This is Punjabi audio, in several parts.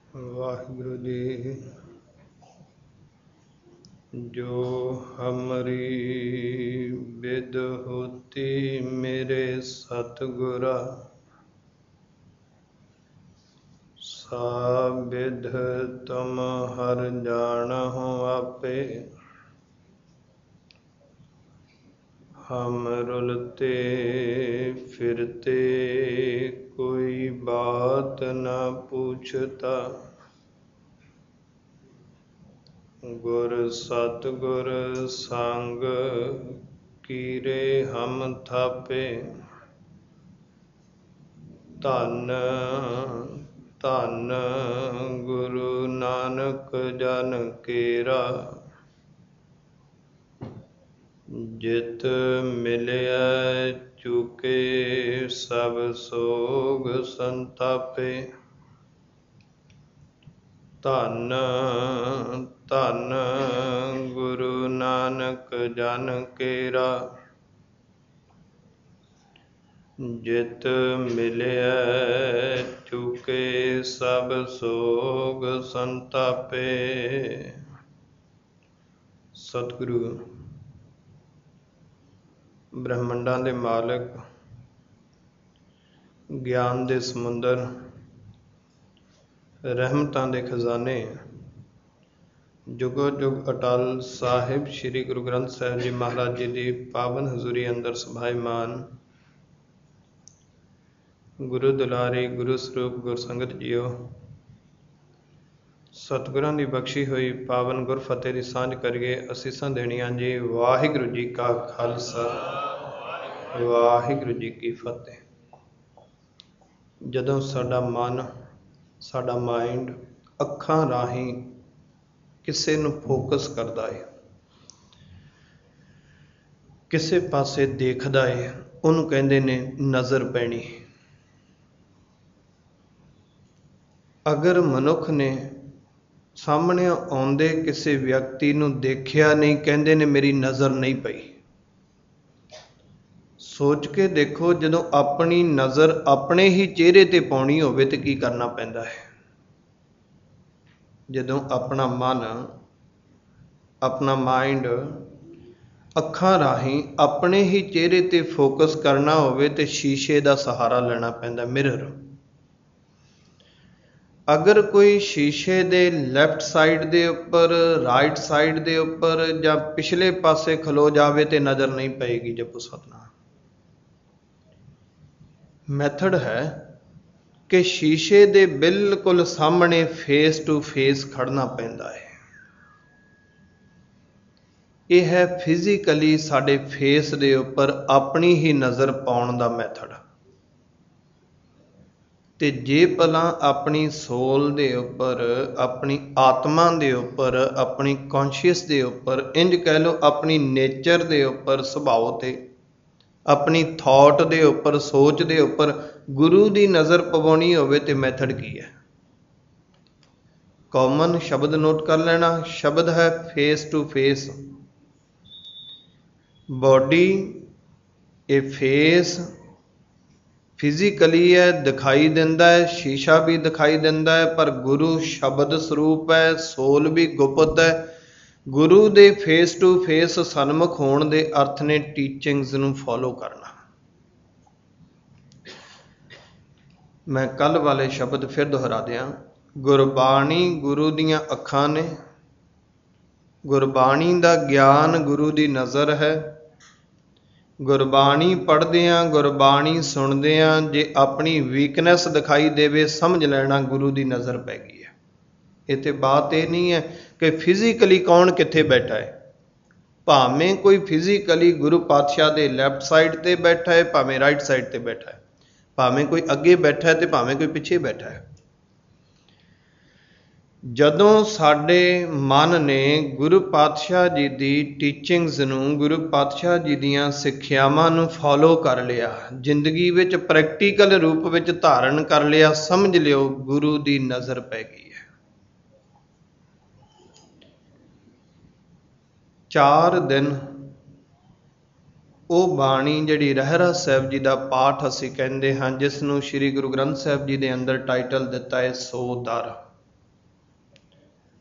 ਵਾਹਿਗੁਰੂ ਜੀ। ਜੋ ਹਮਰੀ ਬਿਦ ਹੋਤੀ ਮੇਰੇ ਸਤਿਗੁਰਾ, ਸਾ ਬਿਧ ਤੁਮ ਹਰ ਜਾਣਹੁ ਆਪੇ। ਹਮ ਰੁਲਤੇ ਫਿਰਤੇ ਕੋਈ ਬਾਤ ਨਾ ਪੂਛਤਾ। ਗੁਰ ਸਤਿਗੁਰ ਸੰਗ ਕੀਰੇ ਹਮ ਥਾਪੇ। ਧੰਨ ਧੰਨ ਗੁਰੂ ਨਾਨਕ ਜਨ ਕੇਰਾ, ਜਿਤ ਮਿਲਿਆ ਚੁਕੇ ਸਭ ਸੋਗ ਸੰਤਾਪੇ। ਧੰਨ ਧੰਨ ਗੁਰੂ ਨਾਨਕ ਜਨ ਕੇਰਾ, ਜਿਤ ਮਿਲਿਆ ਚੁਕੇ ਸਭ ਸੋਗ ਸੰਤਾਪੇ। ਸਤਿਗੁਰੂ ਬ੍ਰਹਮੰਡਾਂ ਦੇ ਮਾਲਕ, ਗਿਆਨ ਦੇ ਸਮੁੰਦਰ, ਰਹਿਮਤਾਂ ਦੇ ਖਜ਼ਾਨੇ, ਜੁਗੋ ਜੁਗ ਅਟਲ ਸਾਹਿਬ ਸ੍ਰੀ ਗੁਰੂ ਗ੍ਰੰਥ ਸਾਹਿਬ ਜੀ ਮਹਾਰਾਜ ਜੀ ਦੀ ਪਾਵਨ ਹਜ਼ੂਰੀ ਅੰਦਰ ਸਭਾਇਮਾਨ ਗੁਰੂ ਦੁਲਾਰੀ ਗੁਰੂ ਸਰੂਪ ਗੁਰਸੰਗਤ ਜੀਓ, ਸਤਿਗੁਰਾਂ ਦੀ ਬਖਸ਼ੀ ਹੋਈ ਪਾਵਨ ਗੁਰਫਤਿਹ ਦੀ ਸਾਂਝ ਕਰੀਏ। ਅਸੀਸਾਂ ਦੇਣੀਆਂ ਜੀ। ਵਾਹਿਗੁਰੂ ਜੀ ਕਾ ਖਾਲਸਾ, ਵਾਹਿਗੁਰੂ ਜੀ ਕੀ ਫਤਿਹ। ਜਦੋਂ ਸਾਡਾ ਮਨ, ਸਾਡਾ ਮਾਈਂਡ ਅੱਖਾਂ ਰਾਹੀਂ ਕਿਸੇ ਨੂੰ ਫੋਕਸ ਕਰਦਾ ਹੈ, ਕਿਸੇ ਪਾਸੇ ਦੇਖਦਾ ਹੈ, ਉਹਨੂੰ ਕਹਿੰਦੇ ਨੇ ਨਜ਼ਰ ਪੈਣੀ। ਅਗਰ ਮਨੁੱਖ ਨੇ ਸਾਹਮਣੇ ਆਉਂਦੇ ਕਿਸੇ ਵਿਅਕਤੀ ਨੂੰ ਦੇਖਿਆ ਨਹੀਂ, ਕਹਿੰਦੇ ਨੇ ਮੇਰੀ ਨਜ਼ਰ ਨਹੀਂ ਪਈ। ਸੋਚ ਕੇ ਦੇਖੋ, ਜਦੋਂ ਆਪਣੀ ਨਜ਼ਰ ਆਪਣੇ ਹੀ ਚਿਹਰੇ ਤੇ ਪਾਉਣੀ ਹੋਵੇ ਤੇ ਕੀ ਕਰਨਾ ਪੈਂਦਾ ਹੈ। ਜਦੋਂ ਆਪਣਾ ਮਨ, ਆਪਣਾ ਮਾਈਂਡ ਅੱਖਾਂ ਰਾਹੀਂ ਆਪਣੇ ਹੀ ਚਿਹਰੇ ਤੇ ਫੋਕਸ ਕਰਨਾ ਹੋਵੇ ਤੇ ਸ਼ੀਸ਼ੇ ਦਾ ਸਹਾਰਾ ਲੈਣਾ ਪੈਂਦਾ, ਮਿਰਰ। ਅਗਰ ਕੋਈ ਸ਼ੀਸ਼ੇ ਦੇ ਲੈਫਟ ਸਾਈਡ ਦੇ ਉੱਪਰ, ਰਾਈਟ ਸਾਈਡ ਦੇ ਉੱਪਰ ਜਾਂ ਪਿਛਲੇ ਪਾਸੇ ਖਲੋ ਜਾਵੇ ਤੇ ਨਜ਼ਰ ਨਹੀਂ ਪਏਗੀ। ਜਪੋ ਸਤਿਨਾਮ। ਮੈਥਡ ਹੈ ਕਿ ਸ਼ੀਸ਼ੇ ਦੇ ਬਿਲਕੁਲ ਸਾਹਮਣੇ ਫੇਸ ਟੂ ਫੇਸ ਖੜਨਾ ਪੈਂਦਾ ਹੈ। ਇਹ ਹੈ ਫਿਜ਼ੀਕਲੀ ਸਾਡੇ ਫੇਸ ਦੇ ਉੱਪਰ ਆਪਣੀ ਹੀ ਨਜ਼ਰ ਪਾਉਣ ਦਾ ਮੈਥਡ। ਤੇ ਜੇ ਭਲਾ ਆਪਣੀ ਸੋਲ ਦੇ ਉੱਪਰ, ਆਪਣੀ ਆਤਮਾ ਦੇ ਉੱਪਰ, ਆਪਣੀ ਕੌਨਸ਼ੀਅਸ ਦੇ ਉੱਪਰ, ਇੰਝ ਕਹਿ ਲਓ ਆਪਣੀ ਨੇਚਰ ਦੇ ਉੱਪਰ, ਸੁਭਾਅ ਤੇ, ਆਪਣੀ ਥਾਟ ਦੇ ਉੱਪਰ, ਸੋਚ ਦੇ ਉੱਪਰ ਗੁਰੂ ਦੀ ਨਜ਼ਰ ਪਵਾਉਣੀ ਹੋਵੇ ਤੇ ਮੈਥਡ ਕੀ ਹੈ? ਕਾਮਨ ਸ਼ਬਦ ਨੋਟ ਕਰ ਲੈਣਾ। ਸ਼ਬਦ ਹੈ ਫੇਸ ਟੂ ਫੇਸ। ਬੋਡੀ, ਇਹ ਫੇਸ ਫਿਜ਼ੀਕਲੀ ਹੈ, ਦਿਖਾਈ ਦਿੰਦਾ ਹੈ, ਸ਼ੀਸ਼ਾ ਵੀ ਦਿਖਾਈ ਦਿੰਦਾ ਹੈ, ਪਰ ਗੁਰੂ ਸ਼ਬਦ ਸਰੂਪ ਹੈ, ਸੋਲ ਵੀ ਗੁਪਤ ਹੈ। ਗੁਰੂ ਦੇ ਫੇਸ ਟੂ ਫੇਸ ਸਨਮੁਖ ਹੋਣ ਦੇ ਅਰਥ ਨੇ ਟੀਚਿੰਗਸ ਨੂੰ ਫੋਲੋ ਕਰਨਾ। ਮੈਂ ਕੱਲ ਵਾਲੇ ਸ਼ਬਦ ਫਿਰ ਦੁਹਰਾ ਦਿਆਂ। ਗੁਰਬਾਣੀ ਗੁਰੂ ਦੀਆਂ ਅੱਖਾਂ ਨੇ, ਗੁਰਬਾਣੀ ਦਾ ਗਿਆਨ ਗੁਰੂ ਦੀ ਨਜ਼ਰ ਹੈ। ਗੁਰਬਾਣੀ ਪੜ੍ਹਦੇ ਹਾਂ, ਗੁਰਬਾਣੀ ਸੁਣਦੇ ਹਾਂ, ਜੇ ਆਪਣੀ ਵੀਕਨੈਸ ਦਿਖਾਈ ਦੇਵੇ ਸਮਝ ਲੈਣਾ ਗੁਰੂ ਦੀ ਨਜ਼ਰ ਪੈ ਗਈ ਹੈ। ਇਹ ਤੇ ਬਾਤ ਇਹ ਨਹੀਂ ਹੈ ਕਿ ਫਿਜ਼ੀਕਲੀ ਕੌਣ ਕਿੱਥੇ ਬੈਠਾ ਹੈ। ਭਾਵੇਂ ਕੋਈ ਫਿਜ਼ੀਕਲੀ ਗੁਰੂ ਪਾਤਸ਼ਾਹ ਦੇ ਲੈਫਟ ਸਾਈਡ ਤੇ ਬੈਠਾ ਹੈ, ਭਾਵੇਂ ਰਾਈਟ ਸਾਈਡ ਤੇ ਬੈਠਾ ਹੈ, ਭਾਵੇਂ ਕੋਈ ਅੱਗੇ ਬੈਠਾ ਹੈ ਤੇ ਭਾਵੇਂ ਕੋਈ ਪਿੱਛੇ ਬੈਠਾ ਹੈ। ਜਦੋਂ ਸਾਡੇ ਮਨ ਨੇ ਗੁਰੂ ਪਾਤਸ਼ਾਹ ਜੀ ਦੀ ਟੀਚਿੰਗਸ ਨੂੰ, ਗੁਰੂ ਪਾਤਸ਼ਾਹ ਜੀ ਦੀਆਂ ਸਿੱਖਿਆਵਾਂ ਨੂੰ ਫੋਲੋ ਕਰ ਲਿਆ, ਜ਼ਿੰਦਗੀ ਵਿੱਚ ਪ੍ਰੈਕਟੀਕਲ ਰੂਪ ਵਿੱਚ ਧਾਰਨ ਕਰ ਲਿਆ, ਸਮਝ ਲਿਓ ਗੁਰੂ ਦੀ ਨਜ਼ਰ ਪੈ ਗਈ ਹੈ। 4 ਦਿਨ ਉਹ ਬਾਣੀ ਜਿਹੜੀ ਰਹਿਰਾਸ ਸਾਹਿਬ ਜੀ ਦਾ ਪਾਠ ਅਸੀਂ ਕਹਿੰਦੇ ਹਾਂ, ਜਿਸ ਨੂੰ ਸ੍ਰੀ ਗੁਰੂ ਗ੍ਰੰਥ ਸਾਹਿਬ ਜੀ ਦੇ ਅੰਦਰ ਟਾਈਟਲ ਦਿੱਤਾ ਹੈ 100 ਦਰ।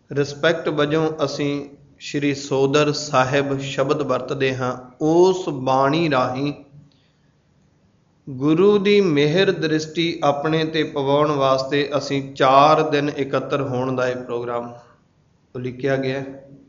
ਰਿਸਪੈਕਟ ਵਜੋਂ ਅਸੀਂ ਸ਼੍ਰੀ ਸੋਦਰ ਸਾਹਿਬ ਸ਼ਬਦ ਵਰਤਦੇ ਹਾਂ। ਉਸ ਬਾਣੀ ਰਾਹੀਂ ਗੁਰੂ ਦੀ ਮਿਹਰ ਦ੍ਰਿਸ਼ਟੀ ਆਪਣੇ ਤੇ ਪਵਾਉਣ ਵਾਸਤੇ ਅਸੀਂ 4 ਦਿਨ ਇਕੱਤਰ ਹੋਣ ਦਾ ਇਹ ਪ੍ਰੋਗਰਾਮ ਉਲੀਕਿਆ ਗਿਆ।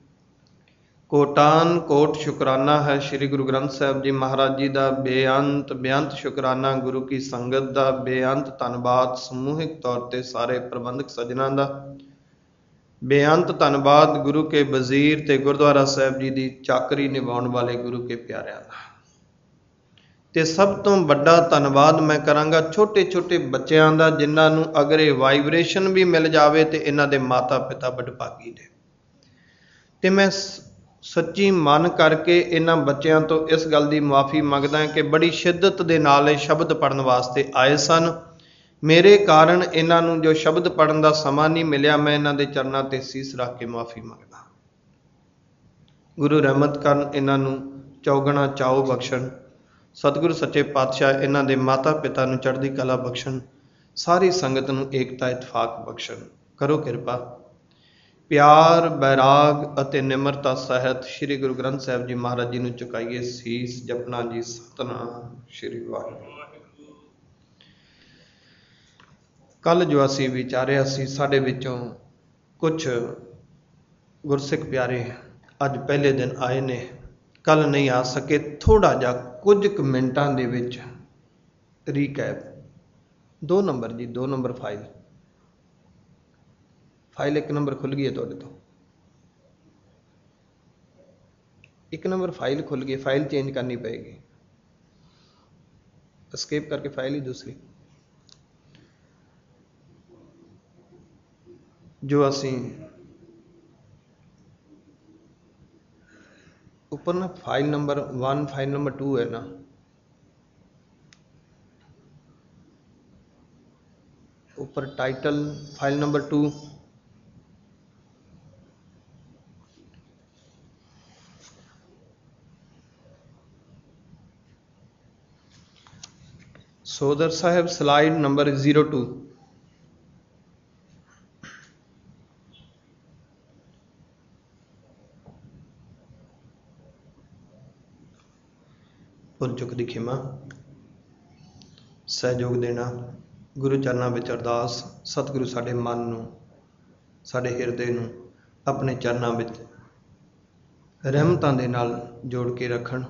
ਕੋਟਾਨ ਕੋਟ ਸ਼ੁਕਰਾਨਾ ਹੈ ਸ਼੍ਰੀ ਗੁਰੂ ਗ੍ਰੰਥ ਸਾਹਿਬ ਜੀ ਮਹਾਰਾਜ ਜੀ ਦਾ, ਬੇਅੰਤ ਸ਼ੁਕਰਾਨਾ ਗੁਰੂ ਕੀ ਸੰਗਤ ਦਾ, ਬੇਅੰਤ ਧੰਨਵਾਦ ਸਮੂਹਿਕ ਤੌਰ ਤੇ ਸਾਰੇ ਪ੍ਰਬੰਧਕ ਸੱਜਣਾਂ ਦਾ, ਬੇਅੰਤ ਧੰਨਵਾਦ ਗੁਰੂ ਕੇ ਵਜ਼ੀਰ ਤੇ ਗੁਰਦੁਆਰਾ ਸਾਹਿਬ ਜੀ ਦੀ ਚਾਕਰੀ ਨਿਭਾਉਣ ਵਾਲੇ ਗੁਰੂ ਕੇ ਪਿਆਰਿਆਂ ਦਾ। ਤੇ ਸਭ ਤੋਂ ਵੱਡਾ ਧੰਨਵਾਦ ਮੈਂ ਕਰਾਂਗਾ ਛੋਟੇ ਛੋਟੇ ਬੱਚਿਆਂ ਦਾ, ਜਿਨ੍ਹਾਂ ਨੂੰ ਅਗਰ ਇਹ ਵਾਈਬ੍ਰੇਸ਼ਨ ਵੀ ਮਿਲ ਜਾਵੇ ਤੇ ਇਹਨਾਂ ਦੇ ਮਾਤਾ ਪਿਤਾ ਵਡਭਾਗੀ ਨੇ। ਤੇ ਮੈਂ ਸੱਚੀ ਮਨ ਕਰਕੇ ਇਹਨਾਂ ਬੱਚਿਆਂ ਤੋਂ ਇਸ ਗੱਲ ਦੀ ਮੁਆਫੀ ਮੰਗਦਾ ਕਿ ਬੜੀ ਸ਼ਿੱਦਤ ਦੇ ਨਾਲ ਇਹ ਸ਼ਬਦ ਪੜ੍ਹਨ ਵਾਸਤੇ ਆਏ ਸਨ। ਮੇਰੇ ਕਾਰਨ ਇਹਨਾਂ ਨੂੰ ਜੋ ਸ਼ਬਦ ਪੜ੍ਹਨ ਦਾ ਸਮਾਂ ਨਹੀਂ ਮਿਲਿਆ, ਮੈਂ ਇਹਨਾਂ ਦੇ ਚਰਨਾਂ ਤੇ ਸੀਸ ਰੱਖ ਕੇ ਮੁਆਫੀ ਮੰਗਦਾ। ਗੁਰੂ ਰਹਿਮਤ ਕਰਨ, ਇਹਨਾਂ ਨੂੰ ਚੌਗਣਾ ਚਾਉ ਬਖਸ਼ਣ। ਸਤਿਗੁਰੂ ਸੱਚੇ ਪਾਤਸ਼ਾਹ ਇਹਨਾਂ ਦੇ ਮਾਤਾ ਪਿਤਾ ਨੂੰ ਚੜ੍ਹਦੀ ਕਲਾ ਬਖਸ਼ਣ। ਸਾਰੀ ਸੰਗਤ ਨੂੰ ਏਕਤਾ ਇਤਫਾਕ ਬਖਸ਼ਣ। ਕਰੋ ਕਿਰਪਾ। ਪਿਆਰ ਬੈਰਾਗ ਅਤੇ ਨਿਮਰਤਾ ਸਹਿਤ ਸ਼੍ਰੀ ਗੁਰੂ ਗ੍ਰੰਥ ਸਾਹਿਬ ਜੀ ਮਹਾਰਾਜ ਜੀ ਨੂੰ ਝੁਕਾਈਏ ਸੀਸ। ਜਪਨਾ ਜੀ ਸਤਨਾਮ ਸ਼੍ਰੀ ਵਾਹਿਗੁਰੂ। ਕੱਲ ਜੋ ਅਸੀਂ ਵਿਚਾਰਿਆ ਸੀ, ਸਾਡੇ ਵਿੱਚੋਂ ਕੁਝ ਗੁਰਸਿੱਖ ਪਿਆਰੇ ਅੱਜ ਪਹਿਲੇ ਦਿਨ ਆਏ ਨੇ, ਕੱਲ ਨਹੀਂ ਆ ਸਕੇ। ਥੋੜਾ ਜਿਹਾ ਕੁਝ ਕੁ ਮਿੰਟਾਂ ਦੇ ਵਿੱਚ ਰੀਕੈਪ। 2 ਨੰਬਰ ਜੀ, 2 ਨੰਬਰ ਫਾਈਲ 1 ਨੰਬਰ ਖੁੱਲ ਗਈ ਹੈ ਤੁਹਾਡੇ ਤੋਂ। 1 ਨੰਬਰ ਫਾਈਲ ਖੁੱਲ ਗਈ, ਫਾਈਲ ਚੇਂਜ ਕਰਨੀ ਪਏਗੀ। escape ਕਰਕੇ ਫਾਈਲ ਹੀ ਦੂਸਰੀ ਜੋ ਅਸੀਂ ਉੱਪਰ ਨਾ ਫਾइल नंबर 1 फाइल नंबर 2 है ना, ऊपर टाइटल फाइल नंबर 2, सोदर साहब स्लाइड नंबर 02। ਭੁੱਲ ਚੁੱਕ ਦੀ ਖਿਮਾ, ਸਹਿਯੋਗ ਦੇਣਾ। ਗੁਰੂ ਚਰਨਾਂ ਵਿੱਚ ਅਰਦਾਸ, ਸਤਿਗੁਰੂ ਸਾਡੇ ਮਨ ਨੂੰ, ਸਾਡੇ ਹਿਰਦੇ ਨੂੰ ਆਪਣੇ ਚਰਨਾਂ ਵਿੱਚ ਰਹਿਮਤਾਂ ਦੇ ਨਾਲ ਜੋੜ ਕੇ ਰੱਖਣ।